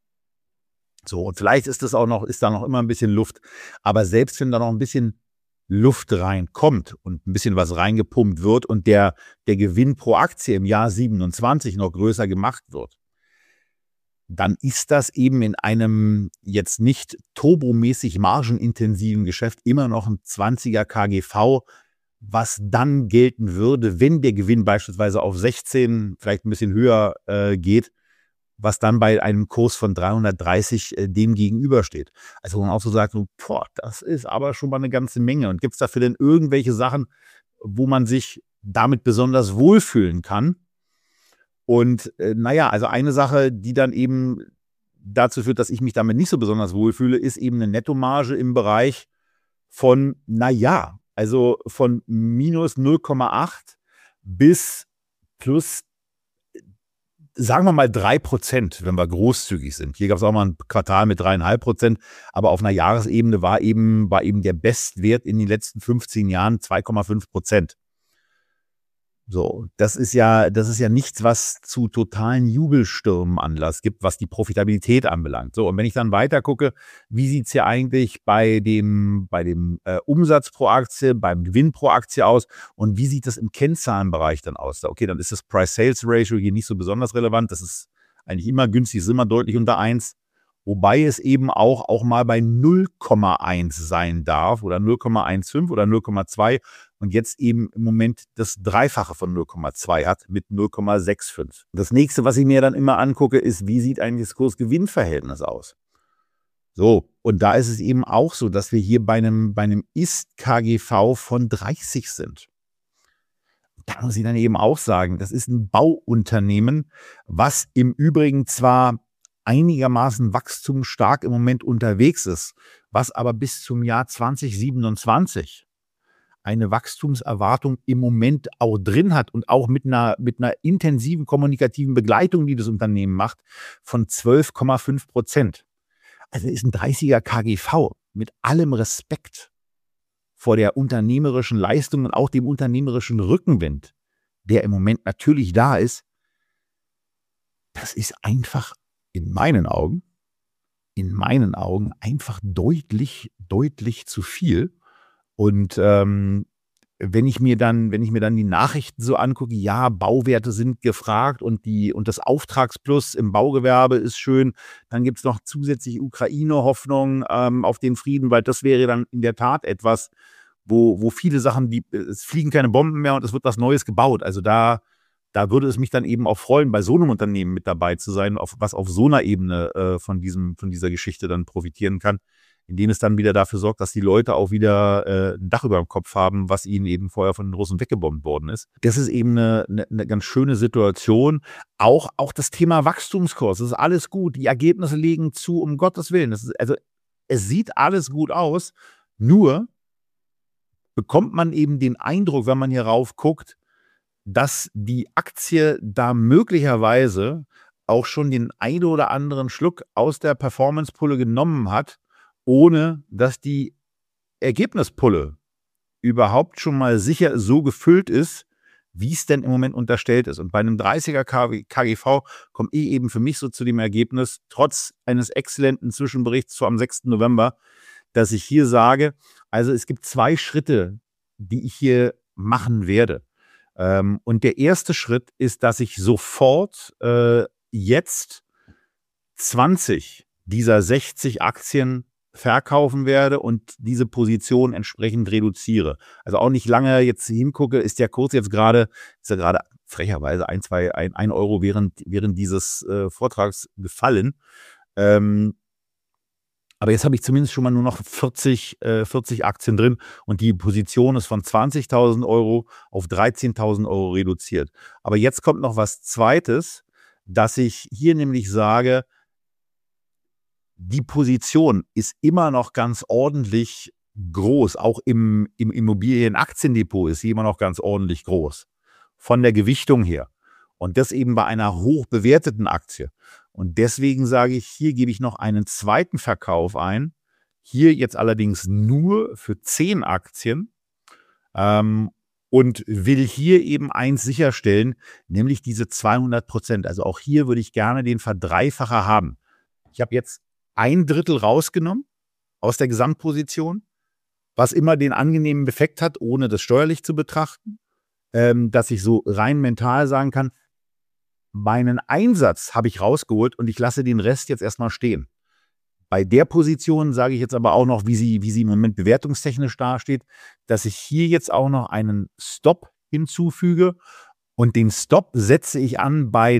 So, und vielleicht ist da noch immer ein bisschen Luft. Aber selbst wenn da noch ein bisschen Luft reinkommt und ein bisschen was reingepumpt wird und der Gewinn pro Aktie im Jahr 27 noch größer gemacht wird, dann ist das eben in einem jetzt nicht turbomäßig margenintensiven Geschäft immer noch ein 20er KGV, was dann gelten würde, wenn der Gewinn beispielsweise auf 16, vielleicht ein bisschen höher geht, was dann bei einem Kurs von 330 dem gegenübersteht. Also wo man auch so sagt, das ist aber schon mal eine ganze Menge. Und gibt es dafür denn irgendwelche Sachen, wo man sich damit besonders wohlfühlen kann? Und also eine Sache, die dann eben dazu führt, dass ich mich damit nicht so besonders wohlfühle, ist eben eine Nettomarge im Bereich von, also von minus 0,8 bis plus, sagen wir mal 3%, wenn wir großzügig sind. Hier gab es auch mal ein Quartal mit 3,5%, aber auf einer Jahresebene war eben der Bestwert in den letzten 15 Jahren 2,5%. So, das ist ja nichts, was zu totalen Jubelstürmen Anlass gibt, was die Profitabilität anbelangt. So, und wenn ich dann weiter gucke, wie sieht es hier eigentlich bei dem Umsatz pro Aktie, beim Gewinn pro Aktie aus und wie sieht das im Kennzahlenbereich dann aus? Okay, dann ist das Price-Sales-Ratio hier nicht so besonders relevant. Das ist eigentlich immer günstig, ist immer deutlich unter 1. Wobei es eben auch mal bei 0,1 sein darf oder 0,15 oder 0,2 und jetzt eben im Moment das Dreifache von 0,2 hat mit 0,65. Das nächste, was ich mir dann immer angucke, ist, wie sieht eigentlich das Kurs-Gewinn-Verhältnis aus? So, und da ist es eben auch so, dass wir hier bei einem Ist-KGV von 30 sind. Da muss ich dann eben auch sagen, das ist ein Bauunternehmen, was im Übrigen zwar einigermaßen wachstumsstark im Moment unterwegs ist, was aber bis zum Jahr 2027 eine Wachstumserwartung im Moment auch drin hat und auch mit einer intensiven kommunikativen Begleitung, die das Unternehmen macht, von 12,5%. Also ist ein 30er KGV mit allem Respekt vor der unternehmerischen Leistung und auch dem unternehmerischen Rückenwind, der im Moment natürlich da ist. Das ist einfach in meinen Augen einfach deutlich zu viel. Und wenn ich mir dann die Nachrichten so angucke, ja, Bauwerte sind gefragt und das Auftragsplus im Baugewerbe ist schön, dann gibt es noch zusätzlich Ukraine-Hoffnung auf den Frieden, weil das wäre dann in der Tat etwas, wo viele Sachen, es fliegen keine Bomben mehr und es wird was Neues gebaut. Also da würde es mich dann eben auch freuen, bei so einem Unternehmen mit dabei zu sein, was auf so einer Ebene von dieser Geschichte dann profitieren kann, indem es dann wieder dafür sorgt, dass die Leute auch wieder ein Dach über dem Kopf haben, was ihnen eben vorher von den Russen weggebombt worden ist. Das ist eben eine ganz schöne Situation. Auch das Thema Wachstumskurs, das ist alles gut. Die Ergebnisse legen zu, um Gottes Willen. Es sieht alles gut aus, nur bekommt man eben den Eindruck, wenn man hier rauf guckt, dass die Aktie da möglicherweise auch schon den einen oder anderen Schluck aus der Performance-Pulle genommen hat, ohne dass die Ergebnispulle überhaupt schon mal sicher so gefüllt ist, wie es denn im Moment unterstellt ist. Und bei einem 30er KGV komme ich eben für mich so zu dem Ergebnis, trotz eines exzellenten Zwischenberichts am 6. November, dass ich hier sage, also es gibt 2 Schritte, die ich hier machen werde. Und der erste Schritt ist, dass ich sofort jetzt 20 dieser 60 Aktien verkaufen werde und diese Position entsprechend reduziere. Also auch nicht lange jetzt hingucke, ist der Kurs jetzt gerade, frecherweise 1 Euro während dieses Vortrags gefallen. Aber jetzt habe ich zumindest schon mal nur noch 40 Aktien drin und die Position ist von 20.000 Euro auf 13.000 Euro reduziert. Aber jetzt kommt noch was Zweites, dass ich hier nämlich sage, die Position ist immer noch ganz ordentlich groß. Auch im Immobilienaktiendepot ist sie immer noch ganz ordentlich groß. Von der Gewichtung her. Und das eben bei einer hoch bewerteten Aktie. Und deswegen sage ich, hier gebe ich noch einen zweiten Verkauf ein, Hier jetzt allerdings nur für 10 Aktien und will hier eben eins sicherstellen, nämlich diese 200%. Also auch hier würde ich gerne den Verdreifacher haben. Ich habe jetzt 1/3 rausgenommen aus der Gesamtposition, was immer den angenehmen Effekt hat, ohne das steuerlich zu betrachten, dass ich so rein mental sagen kann, meinen Einsatz habe ich rausgeholt und ich lasse den Rest jetzt erstmal stehen. Bei der Position sage ich jetzt aber auch noch, wie sie im Moment bewertungstechnisch dasteht, dass ich hier jetzt auch noch einen Stop hinzufüge und den Stop setze ich an bei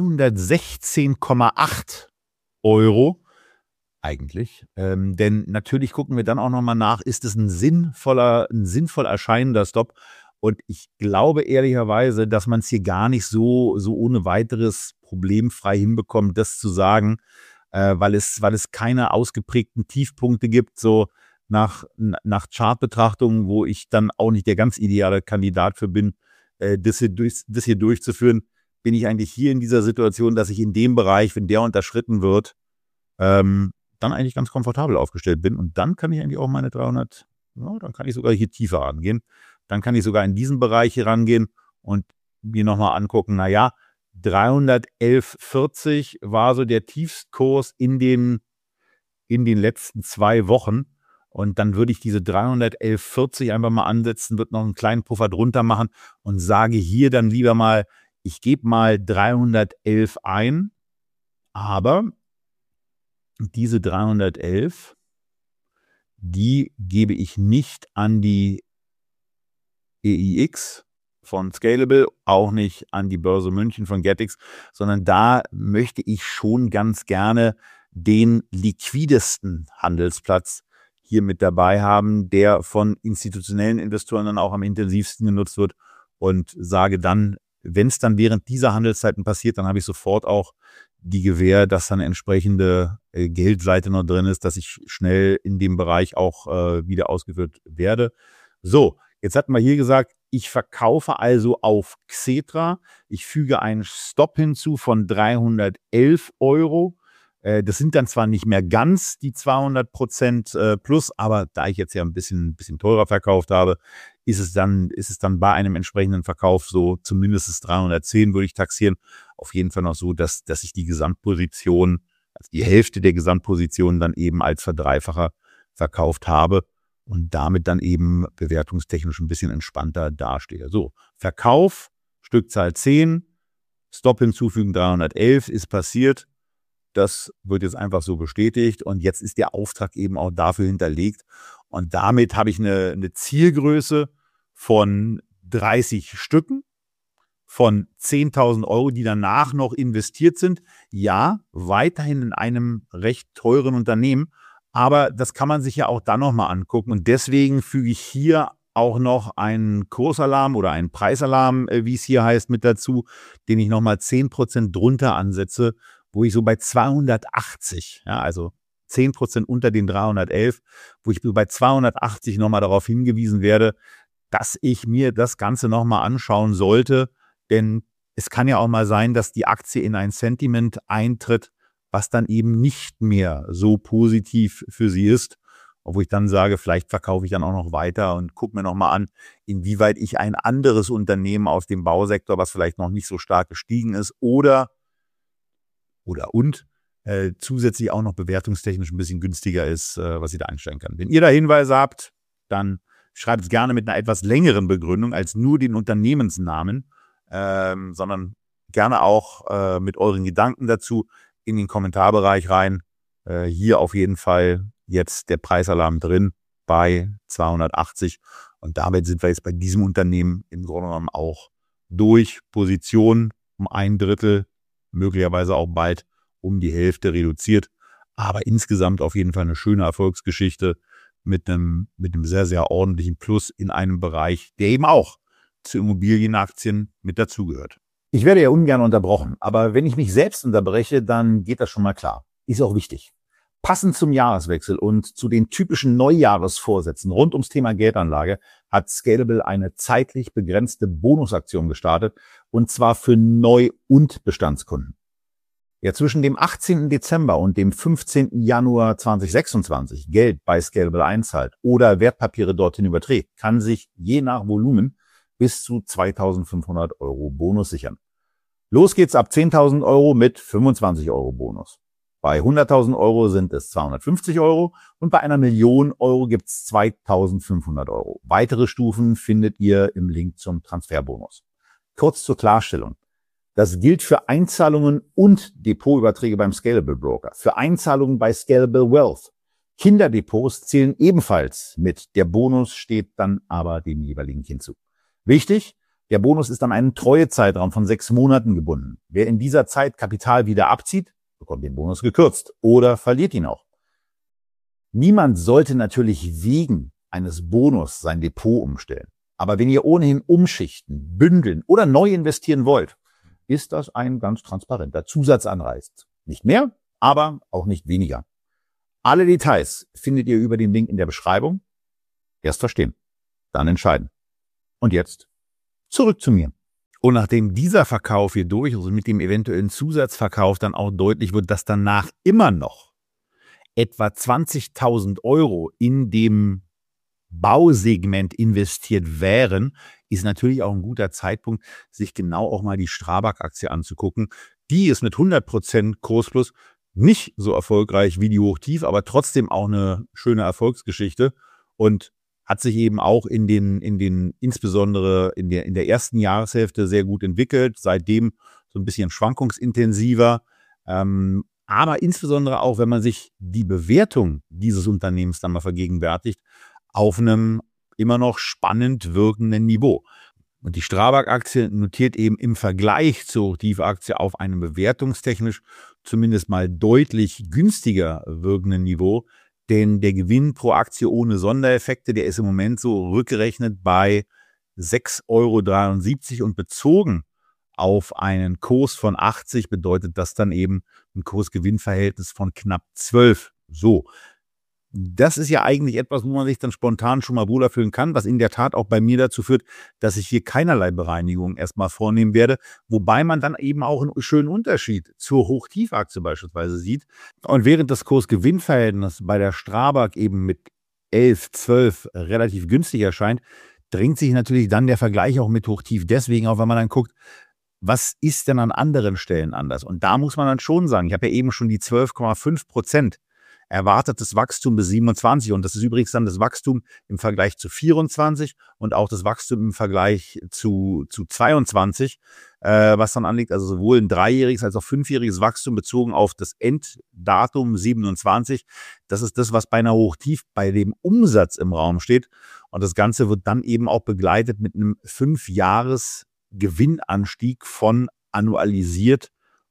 316,8 Euro eigentlich. Denn natürlich gucken wir dann auch nochmal nach, ist es ein sinnvoll erscheinender Stop? Und ich glaube ehrlicherweise, dass man es hier gar nicht so ohne weiteres problemfrei hinbekommt, das zu sagen, weil es keine ausgeprägten Tiefpunkte gibt, so nach Chartbetrachtungen, wo ich dann auch nicht der ganz ideale Kandidat für bin, das hier durchzuführen, bin ich eigentlich hier in dieser Situation, dass ich in dem Bereich, wenn der unterschritten wird, dann eigentlich ganz komfortabel aufgestellt bin. Und dann kann ich eigentlich auch meine 300, dann kann ich sogar hier tiefer rangehen. Dann kann ich sogar in diesen Bereich hier rangehen und mir nochmal angucken, 311,40 war so der Tiefstkurs in den letzten 2 Wochen. Und dann würde ich diese 311,40 einfach mal ansetzen, würde noch einen kleinen Puffer drunter machen und sage hier dann lieber mal, ich gebe mal 311 ein, aber diese 311, die gebe ich nicht an die EIX von Scalable, auch nicht an die Börse München von Gettix, sondern da möchte ich schon ganz gerne den liquidesten Handelsplatz hier mit dabei haben, der von institutionellen Investoren dann auch am intensivsten genutzt wird und sage dann, wenn es dann während dieser Handelszeiten passiert, dann habe ich sofort auch die Gewähr, dass dann entsprechende Geldseite noch drin ist, dass ich schnell in dem Bereich auch wieder ausgeführt werde. So, jetzt hatten wir hier gesagt, ich verkaufe also auf Xetra. Ich füge einen Stop hinzu von 311 Euro. Das sind dann zwar nicht mehr ganz die 200% plus, aber da ich jetzt ja ein bisschen teurer verkauft habe, ist es dann bei einem entsprechenden Verkauf so zumindest 310 würde ich taxieren. Auf jeden Fall noch so, dass ich die Gesamtposition, also die Hälfte der Gesamtposition dann eben als Verdreifacher verkauft habe und damit dann eben bewertungstechnisch ein bisschen entspannter dastehe. So, Verkauf, Stückzahl 10, Stop hinzufügen 311 ist passiert. Das wird jetzt einfach so bestätigt und jetzt ist der Auftrag eben auch dafür hinterlegt. Und damit habe ich eine Zielgröße von 30 Stücken von 10.000 Euro, die danach noch investiert sind. Ja, weiterhin in einem recht teuren Unternehmen, aber das kann man sich ja auch dann nochmal angucken. Und deswegen füge ich hier auch noch einen Kursalarm oder einen Preisalarm, wie es hier heißt, mit dazu, den ich nochmal 10% drunter ansetze, wo ich so bei 280, ja, also 10% unter den 311, wo ich bei 280 nochmal darauf hingewiesen werde, dass ich mir das Ganze nochmal anschauen sollte. Denn es kann ja auch mal sein, dass die Aktie in ein Sentiment eintritt, was dann eben nicht mehr so positiv für sie ist. Obwohl ich dann sage, vielleicht verkaufe ich dann auch noch weiter und gucke mir nochmal an, inwieweit ich ein anderes Unternehmen aus dem Bausektor, was vielleicht noch nicht so stark gestiegen ist zusätzlich auch noch bewertungstechnisch ein bisschen günstiger ist, was ihr da einsteigen kann. Wenn ihr da Hinweise habt, dann schreibt es gerne mit einer etwas längeren Begründung als nur den Unternehmensnamen, sondern gerne auch mit euren Gedanken dazu in den Kommentarbereich rein. Hier auf jeden Fall jetzt der Preisalarm drin bei 280 und damit sind wir jetzt bei diesem Unternehmen im Grunde genommen auch durch. Position um 1/3, möglicherweise auch bald um die Hälfte reduziert, aber insgesamt auf jeden Fall eine schöne Erfolgsgeschichte mit einem sehr, sehr ordentlichen Plus in einem Bereich, der eben auch zu Immobilienaktien mit dazugehört. Ich werde ja ungern unterbrochen, aber wenn ich mich selbst unterbreche, dann geht das schon mal klar. Ist auch wichtig. Passend zum Jahreswechsel und zu den typischen Neujahresvorsätzen rund ums Thema Geldanlage hat Scalable eine zeitlich begrenzte Bonusaktion gestartet, und zwar für Neu- und Bestandskunden. Wer zwischen dem 18. Dezember und dem 15. Januar 2026 Geld bei Scalable einzahlt oder Wertpapiere dorthin überträgt, kann sich je nach Volumen bis zu 2.500 € Bonus sichern. Los geht's ab 10.000 € mit 25 € Bonus. Bei 100.000 € sind es 250 € und bei 1 Million € gibt's 2.500 €. Weitere Stufen findet ihr im Link zum Transferbonus. Kurz zur Klarstellung. Das gilt für Einzahlungen und Depotüberträge beim Scalable Broker. Für Einzahlungen bei Scalable Wealth. Kinderdepots zählen ebenfalls mit. Der Bonus steht dann aber dem jeweiligen Kind zu. Wichtig, der Bonus ist an einen Treuezeitraum von 6 Monaten gebunden. Wer in dieser Zeit Kapital wieder abzieht, bekommt den Bonus gekürzt oder verliert ihn auch. Niemand sollte natürlich wegen eines Bonus sein Depot umstellen. Aber wenn ihr ohnehin umschichten, bündeln oder neu investieren wollt, ist das ein ganz transparenter Zusatzanreiz. Nicht mehr, aber auch nicht weniger. Alle Details findet ihr über den Link in der Beschreibung. Erst verstehen, dann entscheiden. Und jetzt zurück zu mir. Und nachdem dieser Verkauf hier durch ist und mit dem eventuellen Zusatzverkauf dann auch deutlich wird, dass danach immer noch etwa 20.000 € in dem Bausegment investiert wären, ist natürlich auch ein guter Zeitpunkt, sich genau auch mal die Strabag-Aktie anzugucken. Die ist mit 100% Kursplus nicht so erfolgreich wie die Hochtief, aber trotzdem auch eine schöne Erfolgsgeschichte und hat sich eben auch insbesondere in der ersten Jahreshälfte sehr gut entwickelt, seitdem so ein bisschen schwankungsintensiver, aber insbesondere auch, wenn man sich die Bewertung dieses Unternehmens dann mal vergegenwärtigt, auf einem immer noch spannend wirkenden Niveau. Und die Strabag-Aktie notiert eben im Vergleich zur Hochtief-Aktie auf einem bewertungstechnisch zumindest mal deutlich günstiger wirkenden Niveau, denn der Gewinn pro Aktie ohne Sondereffekte, der ist im Moment so rückgerechnet bei 6,73 € und bezogen auf einen Kurs von 80 bedeutet das dann eben ein Kurs-Gewinn-Verhältnis von knapp 12. So. Das ist ja eigentlich etwas, wo man sich dann spontan schon mal wohler fühlen kann, was in der Tat auch bei mir dazu führt, dass ich hier keinerlei Bereinigung erstmal vornehmen werde, wobei man dann eben auch einen schönen Unterschied zur Hochtiefaktie beispielsweise sieht. Und während das Kurs-Gewinn-Verhältnis bei der Strabag eben mit 11, 12 relativ günstig erscheint, drängt sich natürlich dann der Vergleich auch mit Hochtief deswegen auf, wenn man dann guckt, was ist denn an anderen Stellen anders? Und da muss man dann schon sagen, ich habe ja eben schon die 12,5% erwartetes Wachstum bis 27 und das ist übrigens dann das Wachstum im Vergleich zu 24 und auch das Wachstum im Vergleich zu 22, was dann anliegt, also sowohl ein 3-jähriges als auch 5-jähriges Wachstum bezogen auf das Enddatum 27. Das ist das, was bei einer Hochtief bei dem Umsatz im Raum steht und das Ganze wird dann eben auch begleitet mit einem 5-Jahres-Gewinnanstieg von annualisiert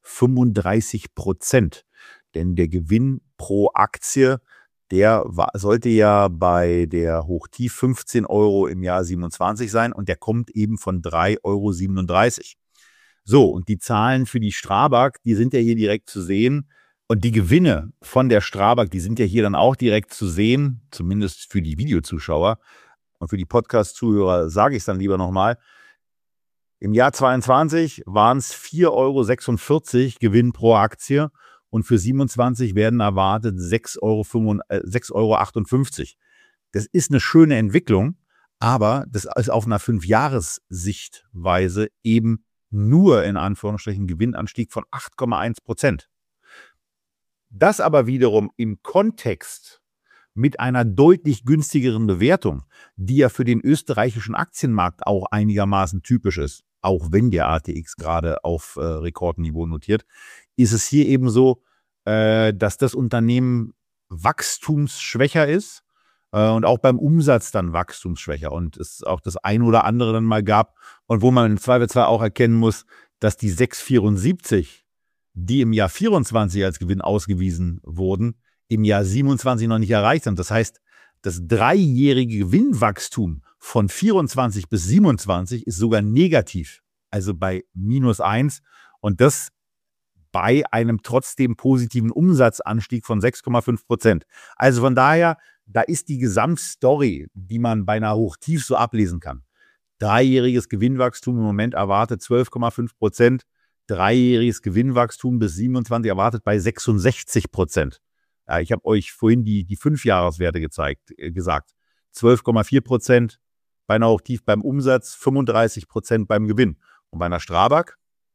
35%. Denn der Gewinn pro Aktie, sollte ja bei der Hochtief 15 € im Jahr 27 sein und der kommt eben von 3,37 €. So, und die Zahlen für die Strabag, die sind ja hier direkt zu sehen. Und die Gewinne von der Strabag, die sind ja hier dann auch direkt zu sehen, zumindest für die Videozuschauer. Und für die Podcast-Zuhörer sage ich es dann lieber nochmal. Im Jahr 22 waren es 4,46 € Gewinn pro Aktie. Und für 27 werden erwartet 6,58 €. Das ist eine schöne Entwicklung, aber das ist auf einer 5-Jahres-Sichtweise eben nur in Anführungsstrichen Gewinnanstieg von 8,1%. Das aber wiederum im Kontext mit einer deutlich günstigeren Bewertung, die ja für den österreichischen Aktienmarkt auch einigermaßen typisch ist, auch wenn der ATX gerade auf Rekordniveau notiert, ist es hier eben so, dass das Unternehmen wachstumsschwächer ist und auch beim Umsatz dann wachstumsschwächer und es auch das ein oder andere dann mal gab und wo man im Zweifelsfall auch erkennen muss, dass die 6,74, die im Jahr 24 als Gewinn ausgewiesen wurden, im Jahr 27 noch nicht erreicht sind. Das heißt, das 3-jährige Gewinnwachstum von 24 bis 27 ist sogar negativ, also bei -1 und das bei einem trotzdem positiven Umsatzanstieg von 6,5%. Also von daher, da ist die Gesamtstory, die man bei einer Hochtief so ablesen kann. 3-jähriges Gewinnwachstum im Moment erwartet 12,5%. dreijähriges Gewinnwachstum bis 27 erwartet bei 66%. Ich habe euch vorhin die 5-Jahreswerte gesagt. 12,4% bei einer Hochtief beim Umsatz, 35% beim Gewinn. Und bei einer Strabag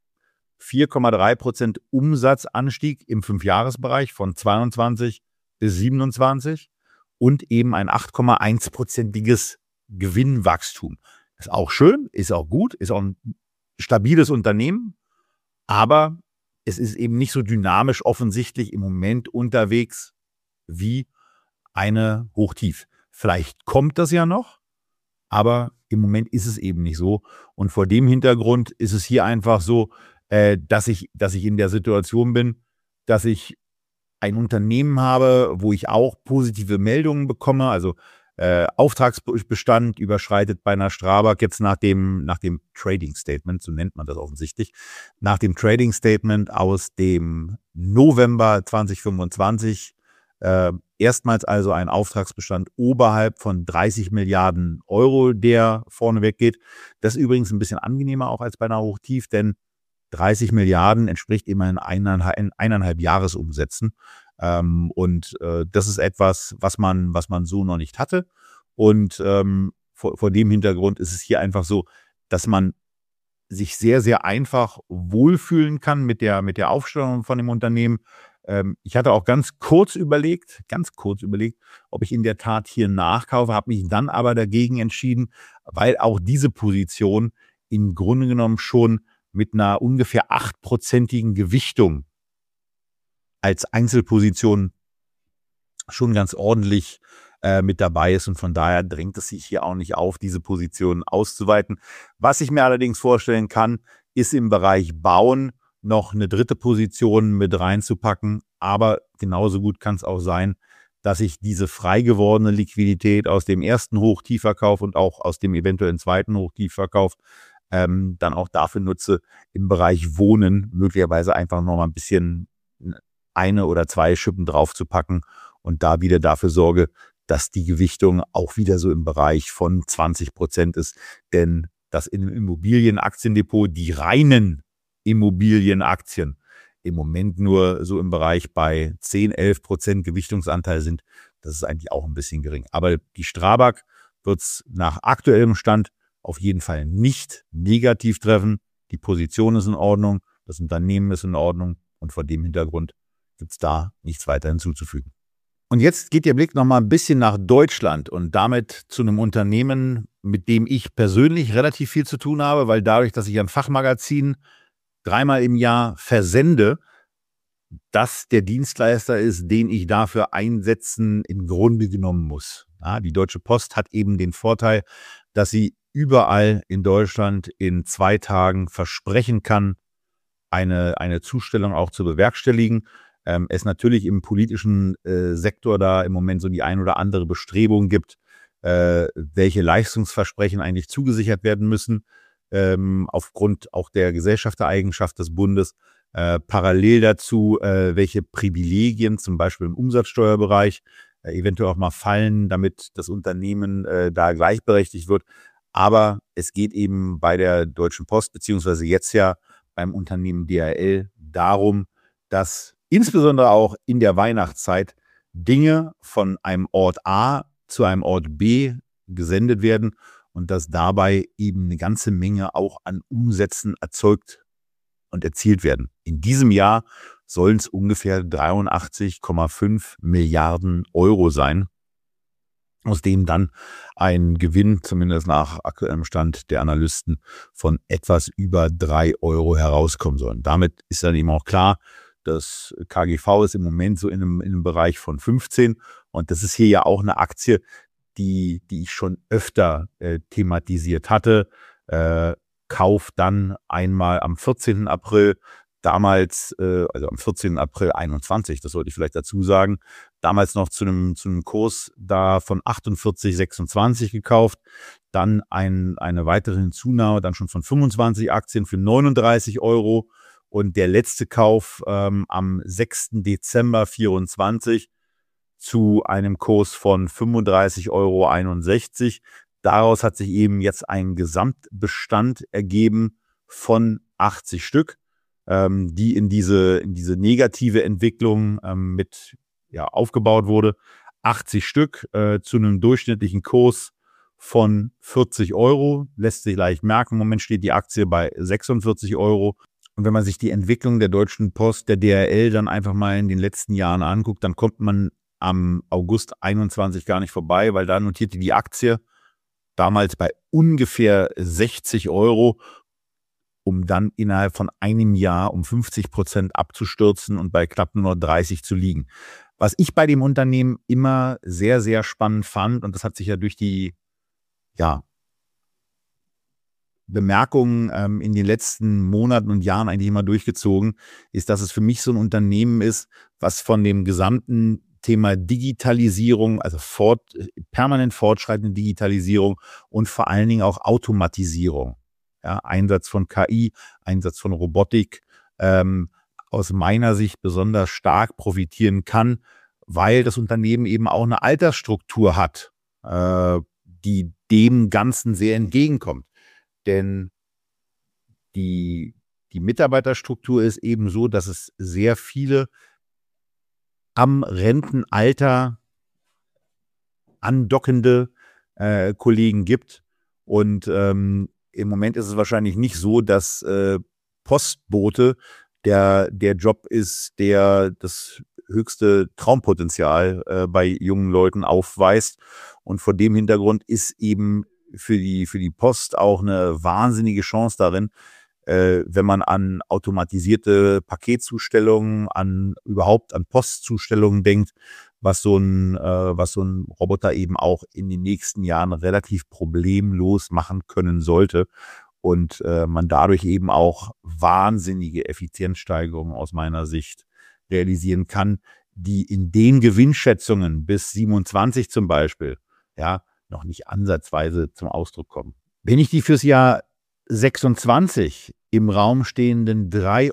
4,3% Umsatzanstieg im 5-Jahresbereich von 22 bis 27 und eben ein 8,1%iges Gewinnwachstum. Ist auch schön, ist auch gut, ist auch ein stabiles Unternehmen, aber es ist eben nicht so dynamisch offensichtlich im Moment unterwegs wie eine Hochtief. Vielleicht kommt das ja noch, aber im Moment ist es eben nicht so. Und vor dem Hintergrund ist es hier einfach so, dass ich in der Situation bin, dass ich ein Unternehmen habe, wo ich auch positive Meldungen bekomme. Also Auftragsbestand überschreitet bei einer Strabag jetzt nach dem Trading Statement, so nennt man das offensichtlich, nach dem Trading Statement aus dem November 2025 erstmals also ein Auftragsbestand oberhalb von 30 Milliarden Euro, der vorneweg geht. Das ist übrigens ein bisschen angenehmer auch als bei einer Hochtief, denn 30 Milliarden entspricht immerhin 1,5 Jahresumsätzen. Und das ist etwas, was man so noch nicht hatte. Und vor dem Hintergrund ist es hier einfach so, dass man sich sehr, sehr einfach wohlfühlen kann mit der Aufstellung von dem Unternehmen. Ich hatte auch ganz kurz überlegt, ob ich in der Tat hier nachkaufe, habe mich dann aber dagegen entschieden, weil auch diese Position im Grunde genommen schon mit einer ungefähr 8%igen Gewichtung als Einzelposition schon ganz ordentlich mit dabei ist. Und von daher drängt es sich hier auch nicht auf, diese Position auszuweiten. Was ich mir allerdings vorstellen kann, ist im Bereich Bauen noch eine dritte Position mit reinzupacken. Aber genauso gut kann es auch sein, dass ich diese frei gewordene Liquidität aus dem ersten Hochtiefverkauf und auch aus dem eventuellen zweiten Hochtiefverkauf dann auch dafür nutze, im Bereich Wohnen möglicherweise einfach noch mal ein bisschen 1 oder 2 Schippen draufzupacken und da wieder dafür sorge, dass die Gewichtung auch wieder so im Bereich von 20% ist. Denn dass in einem Immobilienaktiendepot die reinen Immobilienaktien im Moment nur so im Bereich bei 10-11% Gewichtungsanteil sind, das ist eigentlich auch ein bisschen gering. Aber die Strabag wird es nach aktuellem Stand auf jeden Fall nicht negativ treffen. Die Position ist in Ordnung, das Unternehmen ist in Ordnung und vor dem Hintergrund gibt es da nichts weiter hinzuzufügen. Und jetzt geht der Blick noch mal ein bisschen nach Deutschland und damit zu einem Unternehmen, mit dem ich persönlich relativ viel zu tun habe, weil dadurch, dass ich ein Fachmagazin 3-mal im Jahr versende, das der Dienstleister ist, den ich dafür einsetzen im Grunde genommen muss. Ja, die Deutsche Post hat eben den Vorteil, dass sie überall in Deutschland in 2 Tagen versprechen kann, eine Zustellung auch zu bewerkstelligen. Es natürlich im politischen Sektor da im Moment so die ein oder andere Bestrebung gibt, welche Leistungsversprechen eigentlich zugesichert werden müssen, aufgrund auch der Gesellschaftereigenschaft des Bundes. Parallel dazu, welche Privilegien zum Beispiel im Umsatzsteuerbereich eventuell auch mal fallen, damit das Unternehmen da gleichberechtigt wird. Aber es geht eben bei der Deutschen Post, beziehungsweise jetzt ja beim Unternehmen DHL, darum, dass insbesondere auch in der Weihnachtszeit Dinge von einem Ort A zu einem Ort B gesendet werden und dass dabei eben eine ganze Menge auch an Umsätzen erzeugt und erzielt werden. In diesem Jahr sollen es ungefähr 83,5 Milliarden Euro sein, aus dem dann ein Gewinn, zumindest nach aktuellem Stand der Analysten, von etwas über 3 Euro herauskommen sollen. Damit ist dann eben auch klar, das KGV ist im Moment so in einem Bereich von 15 und das ist hier ja auch eine Aktie, die ich schon öfter thematisiert hatte. Kauf dann einmal am 14. April, damals, also am 14. April 21, das sollte ich vielleicht dazu sagen, damals noch zu einem Kurs da von 48,26 gekauft, dann eine weitere Hinzunahme, dann schon von 25 Aktien für 39 Euro und der letzte Kauf am 6. Dezember 24 zu einem Kurs von 35,61 Euro. Daraus hat sich eben jetzt ein Gesamtbestand ergeben von 80 Stück. die in diese negative Entwicklung mit aufgebaut wurde. 80 Stück zu einem durchschnittlichen Kurs von 40 Euro. Lässt sich leicht merken. Im Moment steht die Aktie bei 46 Euro. Und wenn man sich die Entwicklung der Deutschen Post, der DHL dann einfach mal in den letzten Jahren anguckt, dann kommt man am August 21 gar nicht vorbei, weil da notierte die Aktie damals bei ungefähr 60 Euro, um dann innerhalb von einem Jahr um 50% abzustürzen und bei knapp nur noch 30 zu liegen. Was ich bei dem Unternehmen immer sehr, sehr spannend fand, und das hat sich ja durch die Bemerkungen in den letzten Monaten und Jahren eigentlich immer durchgezogen, ist, dass es für mich so ein Unternehmen ist, was von dem gesamten Thema Digitalisierung, also permanent fortschreitende Digitalisierung und vor allen Dingen auch Automatisierung, Einsatz von KI, Einsatz von Robotik, aus meiner Sicht besonders stark profitieren kann, weil das Unternehmen eben auch eine Altersstruktur hat, die dem Ganzen sehr entgegenkommt. Denn die Mitarbeiterstruktur ist eben so, dass es sehr viele am Rentenalter andockende Kollegen gibt. Und im Moment ist es wahrscheinlich nicht so, dass Postbote der Job ist, der das höchste Traumpotenzial bei jungen Leuten aufweist. Und vor dem Hintergrund ist eben für die Post auch eine wahnsinnige Chance darin, wenn man an automatisierte Paketzustellungen, überhaupt an Postzustellungen denkt, was so ein Roboter eben auch in den nächsten Jahren relativ problemlos machen können sollte. Und man dadurch eben auch wahnsinnige Effizienzsteigerungen aus meiner Sicht realisieren kann, die in den Gewinnschätzungen bis 27 zum Beispiel, noch nicht ansatzweise zum Ausdruck kommen. Wenn ich die fürs Jahr 26 im Raum stehenden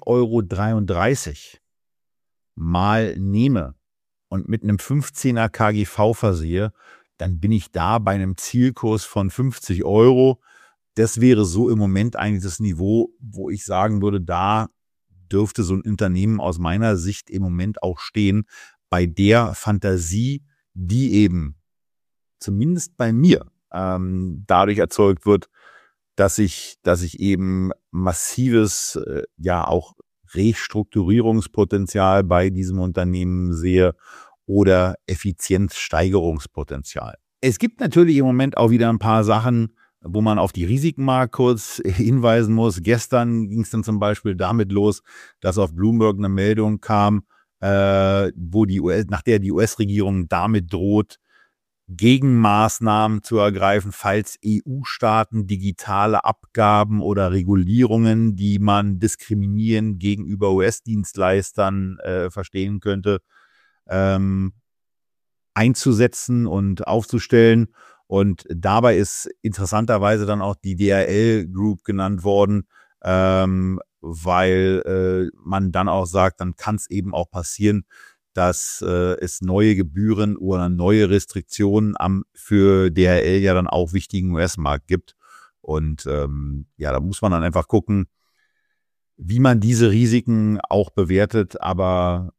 3,33 € mal nehme und mit einem 15er KGV versehe, dann bin ich da bei einem Zielkurs von 50 €. Das wäre so im Moment eigentlich das Niveau, wo ich sagen würde, da dürfte so ein Unternehmen aus meiner Sicht im Moment auch stehen, bei der Fantasie, die eben zumindest bei mir dadurch erzeugt wird, dass ich eben massives auch Restrukturierungspotenzial bei diesem Unternehmen sehe oder Effizienzsteigerungspotenzial. Es gibt natürlich im Moment auch wieder ein paar Sachen, wo man auf die Risiken mal kurz hinweisen muss. Gestern ging es dann zum Beispiel damit los, dass auf Bloomberg eine Meldung kam, nach der die US-Regierung damit droht, Gegenmaßnahmen zu ergreifen, falls EU-Staaten digitale Abgaben oder Regulierungen, die man diskriminierend gegenüber US-Dienstleistern verstehen könnte, einzusetzen und aufzustellen. Und dabei ist interessanterweise dann auch die DHL Group genannt worden, weil man dann auch sagt, dann kann es eben auch passieren, dass es neue Gebühren oder neue Restriktionen für DHL ja dann auch wichtigen US-Markt gibt. Und da muss man dann einfach gucken, wie man diese Risiken auch bewertet. Aber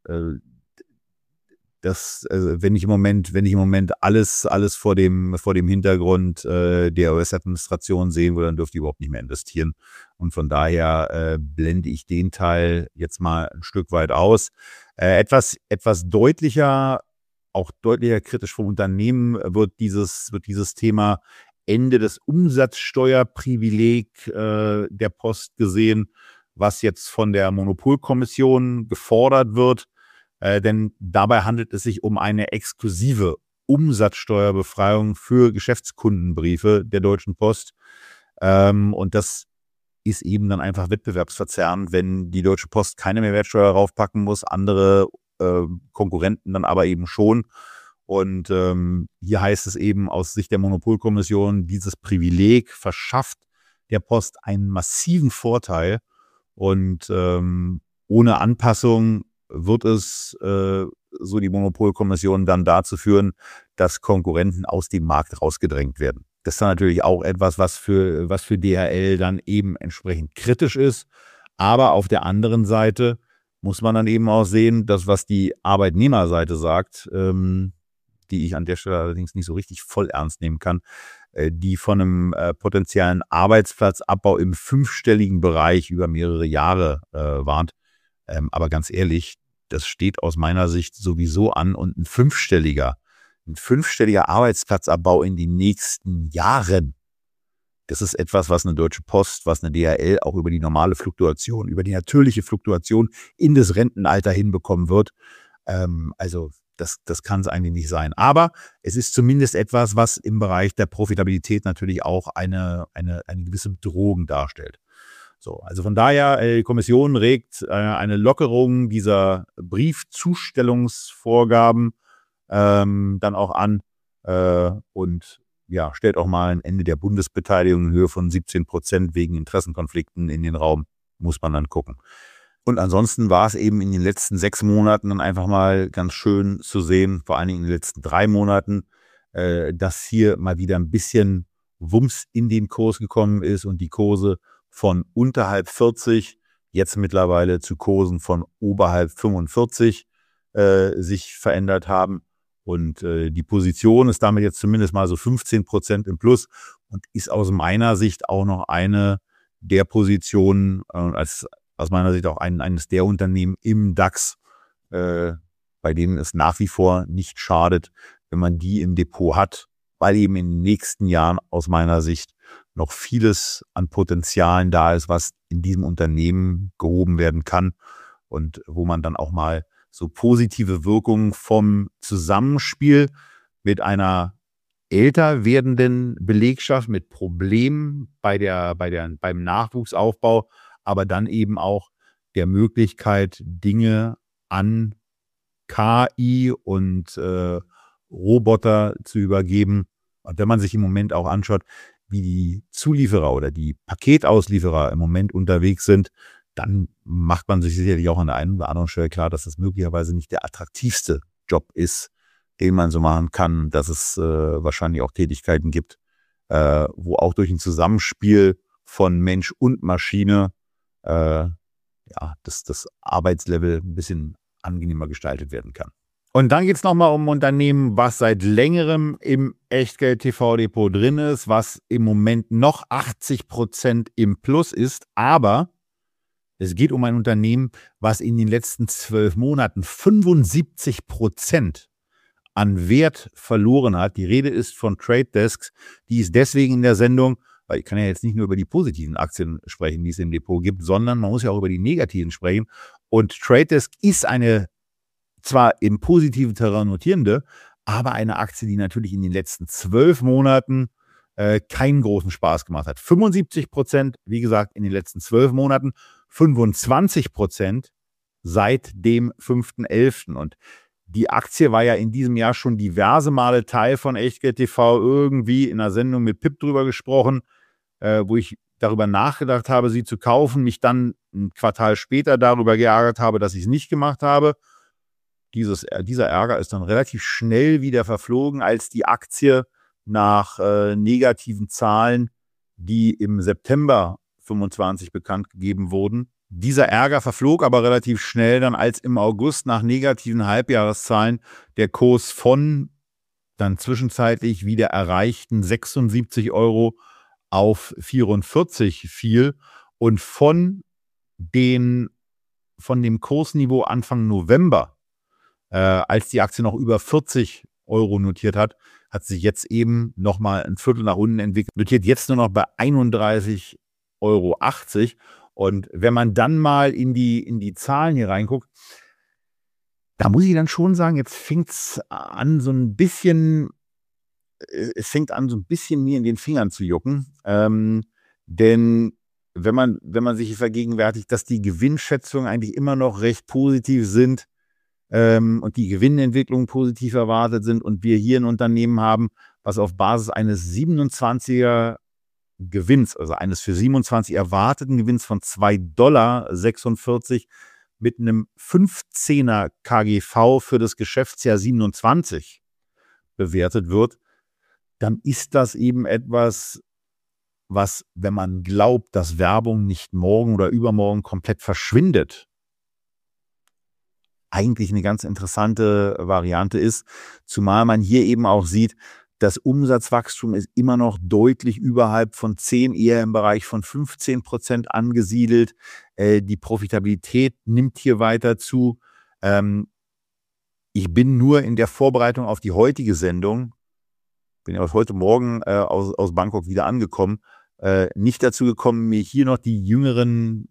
wenn ich im Moment alles vor dem Hintergrund der US-Administration sehen will, dann dürfte ich überhaupt nicht mehr investieren. Und von daher blende ich den Teil jetzt mal ein Stück weit aus. Etwas deutlicher kritisch vom Unternehmen wird dieses Thema Ende des Umsatzsteuerprivileg der Post gesehen, was jetzt von der Monopolkommission gefordert wird. Denn dabei handelt es sich um eine exklusive Umsatzsteuerbefreiung für Geschäftskundenbriefe der Deutschen Post. Und das ist eben dann einfach wettbewerbsverzerrend, wenn die Deutsche Post keine Mehrwertsteuer raufpacken muss, andere Konkurrenten dann aber eben schon. Und hier heißt es eben aus Sicht der Monopolkommission, dieses Privileg verschafft der Post einen massiven Vorteil. Und ohne Anpassung wird es, so die Monopolkommission, dann dazu führen, dass Konkurrenten aus dem Markt rausgedrängt werden. Das ist dann natürlich auch etwas, was für DHL dann eben entsprechend kritisch ist. Aber auf der anderen Seite muss man dann eben auch sehen, dass was die Arbeitnehmerseite sagt, die ich an der Stelle allerdings nicht so richtig voll ernst nehmen kann, die von einem potenziellen Arbeitsplatzabbau im 5-stelligen Bereich über mehrere Jahre warnt. Aber ganz ehrlich, das steht aus meiner Sicht sowieso an und ein fünfstelliger Arbeitsplatzabbau in den nächsten Jahren, das ist etwas, was eine Deutsche Post, was eine DHL auch über die normale Fluktuation, über die natürliche Fluktuation in das Rentenalter hinbekommen wird. Also das kann es eigentlich nicht sein. Aber es ist zumindest etwas, was im Bereich der Profitabilität natürlich auch eine gewisse Bedrohung darstellt. So, also von daher, die Kommission regt eine Lockerung dieser Briefzustellungsvorgaben dann auch an und ja, stellt auch mal ein Ende der Bundesbeteiligung in Höhe von 17% wegen Interessenkonflikten in den Raum, muss man dann gucken. Und ansonsten war es eben in den letzten 6 Monaten dann einfach mal ganz schön zu sehen, vor allen Dingen in den letzten 3 Monaten, dass hier mal wieder ein bisschen Wumms in den Kurs gekommen ist und die Kurse von unterhalb 40 jetzt mittlerweile zu Kursen von oberhalb 45 sich verändert haben. Und die Position ist damit jetzt zumindest mal so 15% im Plus und ist aus meiner Sicht auch noch eine der Positionen, aus meiner Sicht auch eines der Unternehmen im DAX, bei denen es nach wie vor nicht schadet, wenn man die im Depot hat, weil eben in den nächsten Jahren aus meiner Sicht noch vieles an Potenzialen da ist, was in diesem Unternehmen gehoben werden kann und wo man dann auch mal so positive Wirkungen vom Zusammenspiel mit einer älter werdenden Belegschaft mit Problemen beim Nachwuchsaufbau, aber dann eben auch der Möglichkeit, Dinge an KI und Roboter zu übergeben. Und wenn man sich im Moment auch anschaut, wie die Zulieferer oder die Paketauslieferer im Moment unterwegs sind, dann macht man sich sicherlich auch an der einen oder anderen Stelle klar, dass das möglicherweise nicht der attraktivste Job ist, den man so machen kann, dass es wahrscheinlich auch Tätigkeiten gibt, wo auch durch ein Zusammenspiel von Mensch und Maschine das Arbeitslevel ein bisschen angenehmer gestaltet werden kann. Und dann geht es nochmal um ein Unternehmen, was seit längerem im Echtgeld-TV-Depot drin ist, was im Moment noch 80% im Plus ist, aber es geht um ein Unternehmen, was in den letzten 12 Monaten 75% an Wert verloren hat. Die Rede ist von Trade Desks. Die ist deswegen in der Sendung, weil ich kann ja jetzt nicht nur über die positiven Aktien sprechen, die es im Depot gibt, sondern man muss ja auch über die negativen sprechen. Und Trade Desk ist eine zwar im positiven Terrain notierende, aber eine Aktie, die natürlich in den letzten 12 Monaten keinen großen Spaß gemacht hat. 75%, wie gesagt, in den letzten 12 Monaten, 25% seit dem 5.11. Und die Aktie war ja in diesem Jahr schon diverse Male Teil von Echtgeld TV, irgendwie in einer Sendung mit Pip drüber gesprochen, wo ich darüber nachgedacht habe, sie zu kaufen, mich dann ein Quartal später darüber geärgert habe, dass ich es nicht gemacht habe. Dieser Ärger ist dann relativ schnell wieder verflogen, als die Aktie nach negativen Zahlen, die im September 25 bekannt gegeben wurden. Dieser Ärger verflog aber relativ schnell dann, als im August nach negativen Halbjahreszahlen der Kurs von dann zwischenzeitlich wieder erreichten 76 € auf 44 fiel und von dem Kursniveau Anfang November, als die Aktie noch über 40 € notiert hat, hat sich jetzt eben nochmal ein Viertel nach unten entwickelt, notiert jetzt nur noch bei 31,80 € Und wenn man dann mal in die Zahlen hier reinguckt, da muss ich dann schon sagen, jetzt fängt es an so ein bisschen mir in den Fingern zu jucken. Denn wenn man sich vergegenwärtigt, dass die Gewinnschätzungen eigentlich immer noch recht positiv sind, und die Gewinnentwicklung positiv erwartet sind und wir hier ein Unternehmen haben, was auf Basis eines 27er Gewinns, also eines für 27 erwarteten Gewinns von $2,46 mit einem 15er KGV für das Geschäftsjahr 27 bewertet wird, dann ist das eben etwas, was, wenn man glaubt, dass Werbung nicht morgen oder übermorgen komplett verschwindet, eigentlich eine ganz interessante Variante ist, zumal man hier eben auch sieht, das Umsatzwachstum ist immer noch deutlich überhalb von 10, eher im Bereich von 15% angesiedelt. Die Profitabilität nimmt hier weiter zu. Ich bin nur in der Vorbereitung auf die heutige Sendung, bin ja heute Morgen aus Bangkok wieder angekommen, nicht dazu gekommen, mir hier noch die jüngeren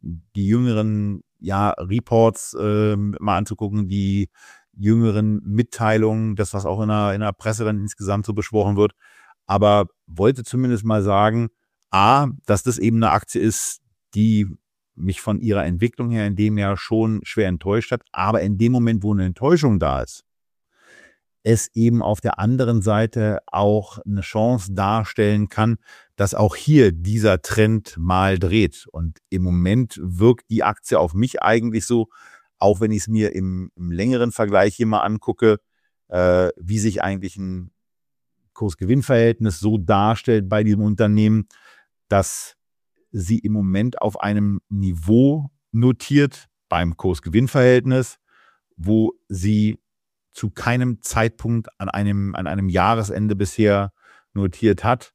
Reports mal anzugucken, die jüngeren Mitteilungen, das, was auch in der Presse dann insgesamt so besprochen wird. Aber wollte zumindest mal sagen, dass das eben eine Aktie ist, die mich von ihrer Entwicklung her in dem Jahr schon schwer enttäuscht hat. Aber in dem Moment, wo eine Enttäuschung da ist, es eben auf der anderen Seite auch eine Chance darstellen kann, dass auch hier dieser Trend mal dreht. Und im Moment wirkt die Aktie auf mich eigentlich so, auch wenn ich es mir im längeren Vergleich hier mal angucke, wie sich eigentlich ein Kurs-Gewinn-Verhältnis so darstellt bei diesem Unternehmen, dass sie im Moment auf einem Niveau notiert beim Kurs-Gewinn-Verhältnis, wo sie zu keinem Zeitpunkt an einem Jahresende bisher notiert hat.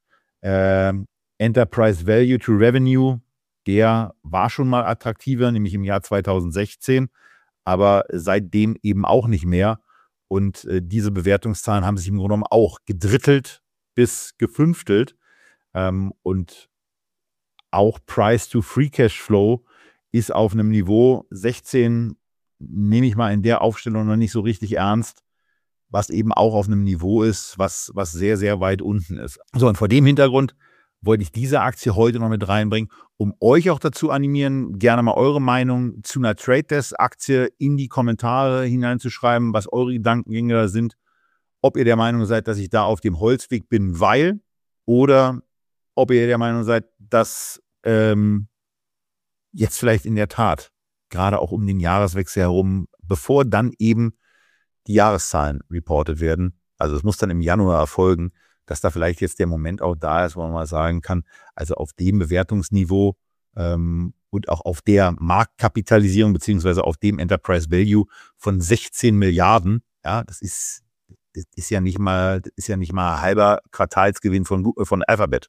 Enterprise Value to Revenue, der war schon mal attraktiver, nämlich im Jahr 2016, aber seitdem eben auch nicht mehr. Und diese Bewertungszahlen haben sich im Grunde genommen auch gedrittelt bis gefünftelt. Und auch Price to Free Cash Flow ist auf einem Niveau 16, nehme ich mal in der Aufstellung noch nicht so richtig ernst, was eben auch auf einem Niveau ist, was sehr, sehr weit unten ist. So, und vor dem Hintergrund wollte ich diese Aktie heute noch mit reinbringen, um euch auch dazu animieren, gerne mal eure Meinung zu einer Trade Desk Aktie in die Kommentare hineinzuschreiben, was eure Gedankengänge da sind, ob ihr der Meinung seid, dass ich da auf dem Holzweg bin, oder ob ihr der Meinung seid, dass jetzt vielleicht in der Tat, gerade auch um den Jahreswechsel herum, bevor dann eben die Jahreszahlen reported werden, also es muss dann im Januar erfolgen, dass da vielleicht jetzt der Moment auch da ist, wo man mal sagen kann, also auf dem Bewertungsniveau und auch auf der Marktkapitalisierung beziehungsweise auf dem Enterprise Value von 16 Milliarden, ja, das ist ja nicht mal halber Quartalsgewinn von Alphabet,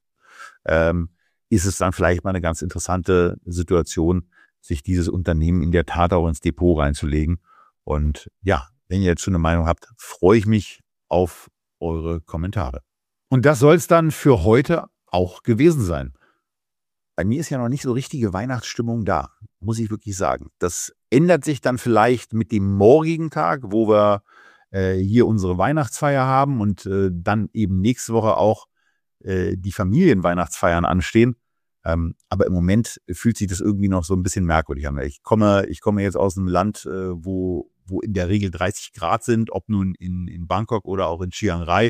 ist es dann vielleicht mal eine ganz interessante Situation, sich dieses Unternehmen in der Tat auch ins Depot reinzulegen. Und ja, wenn ihr dazu eine Meinung habt, freue ich mich auf eure Kommentare. Und das soll es dann für heute auch gewesen sein. Bei mir ist ja noch nicht so richtige Weihnachtsstimmung da, muss ich wirklich sagen. Das ändert sich dann vielleicht mit dem morgigen Tag, wo wir hier unsere Weihnachtsfeier haben und dann eben nächste Woche auch die Familienweihnachtsfeiern anstehen. Aber im Moment fühlt sich das irgendwie noch so ein bisschen merkwürdig an. Ich komme jetzt aus einem Land, wo in der Regel 30 Grad sind, ob nun in Bangkok oder auch in Chiang Rai.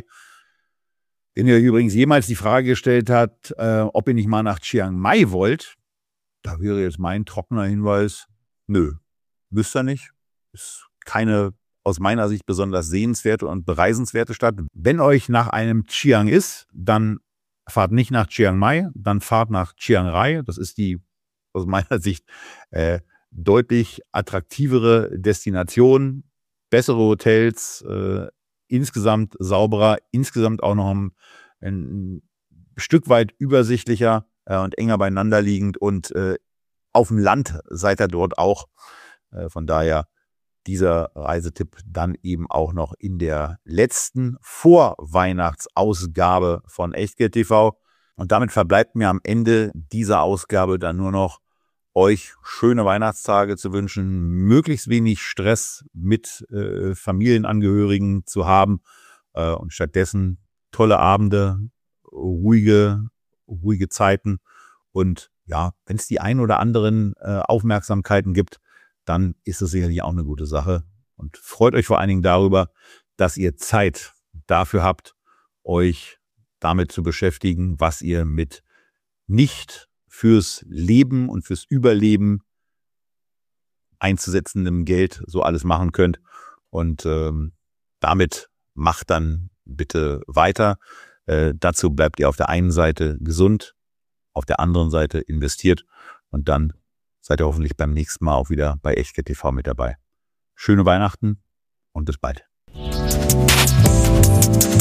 Wenn ihr übrigens jemals die Frage gestellt hat, ob ihr nicht mal nach Chiang Mai wollt, da wäre jetzt mein trockener Hinweis, nö, müsst ihr nicht. Ist keine aus meiner Sicht besonders sehenswerte und bereisenswerte Stadt. Wenn euch nach einem Chiang ist, dann fahrt nicht nach Chiang Mai, dann fahrt nach Chiang Rai. Das ist die aus meiner Sicht deutlich attraktivere Destination, bessere Hotels, insgesamt sauberer, insgesamt auch noch ein Stück weit übersichtlicher und enger beieinander liegend. Und auf dem Land seid ihr dort auch. Von daher dieser Reisetipp dann eben auch noch in der letzten Vorweihnachtsausgabe von Echtgeld TV. Und damit verbleibt mir am Ende dieser Ausgabe dann nur noch, euch schöne Weihnachtstage zu wünschen, möglichst wenig Stress mit Familienangehörigen zu haben und stattdessen tolle Abende, ruhige Zeiten. Und ja, wenn es die ein oder anderen Aufmerksamkeiten gibt, dann ist es sicherlich auch eine gute Sache. Und freut euch vor allen Dingen darüber, dass ihr Zeit dafür habt, euch damit zu beschäftigen, was ihr mit nicht fürs Leben und fürs Überleben einzusetzendem Geld so alles machen könnt. Und damit macht dann bitte weiter. Dazu bleibt ihr auf der einen Seite gesund, auf der anderen Seite investiert und dann seid ihr hoffentlich beim nächsten Mal auch wieder bei Echtgeld TV mit dabei. Schöne Weihnachten und bis bald.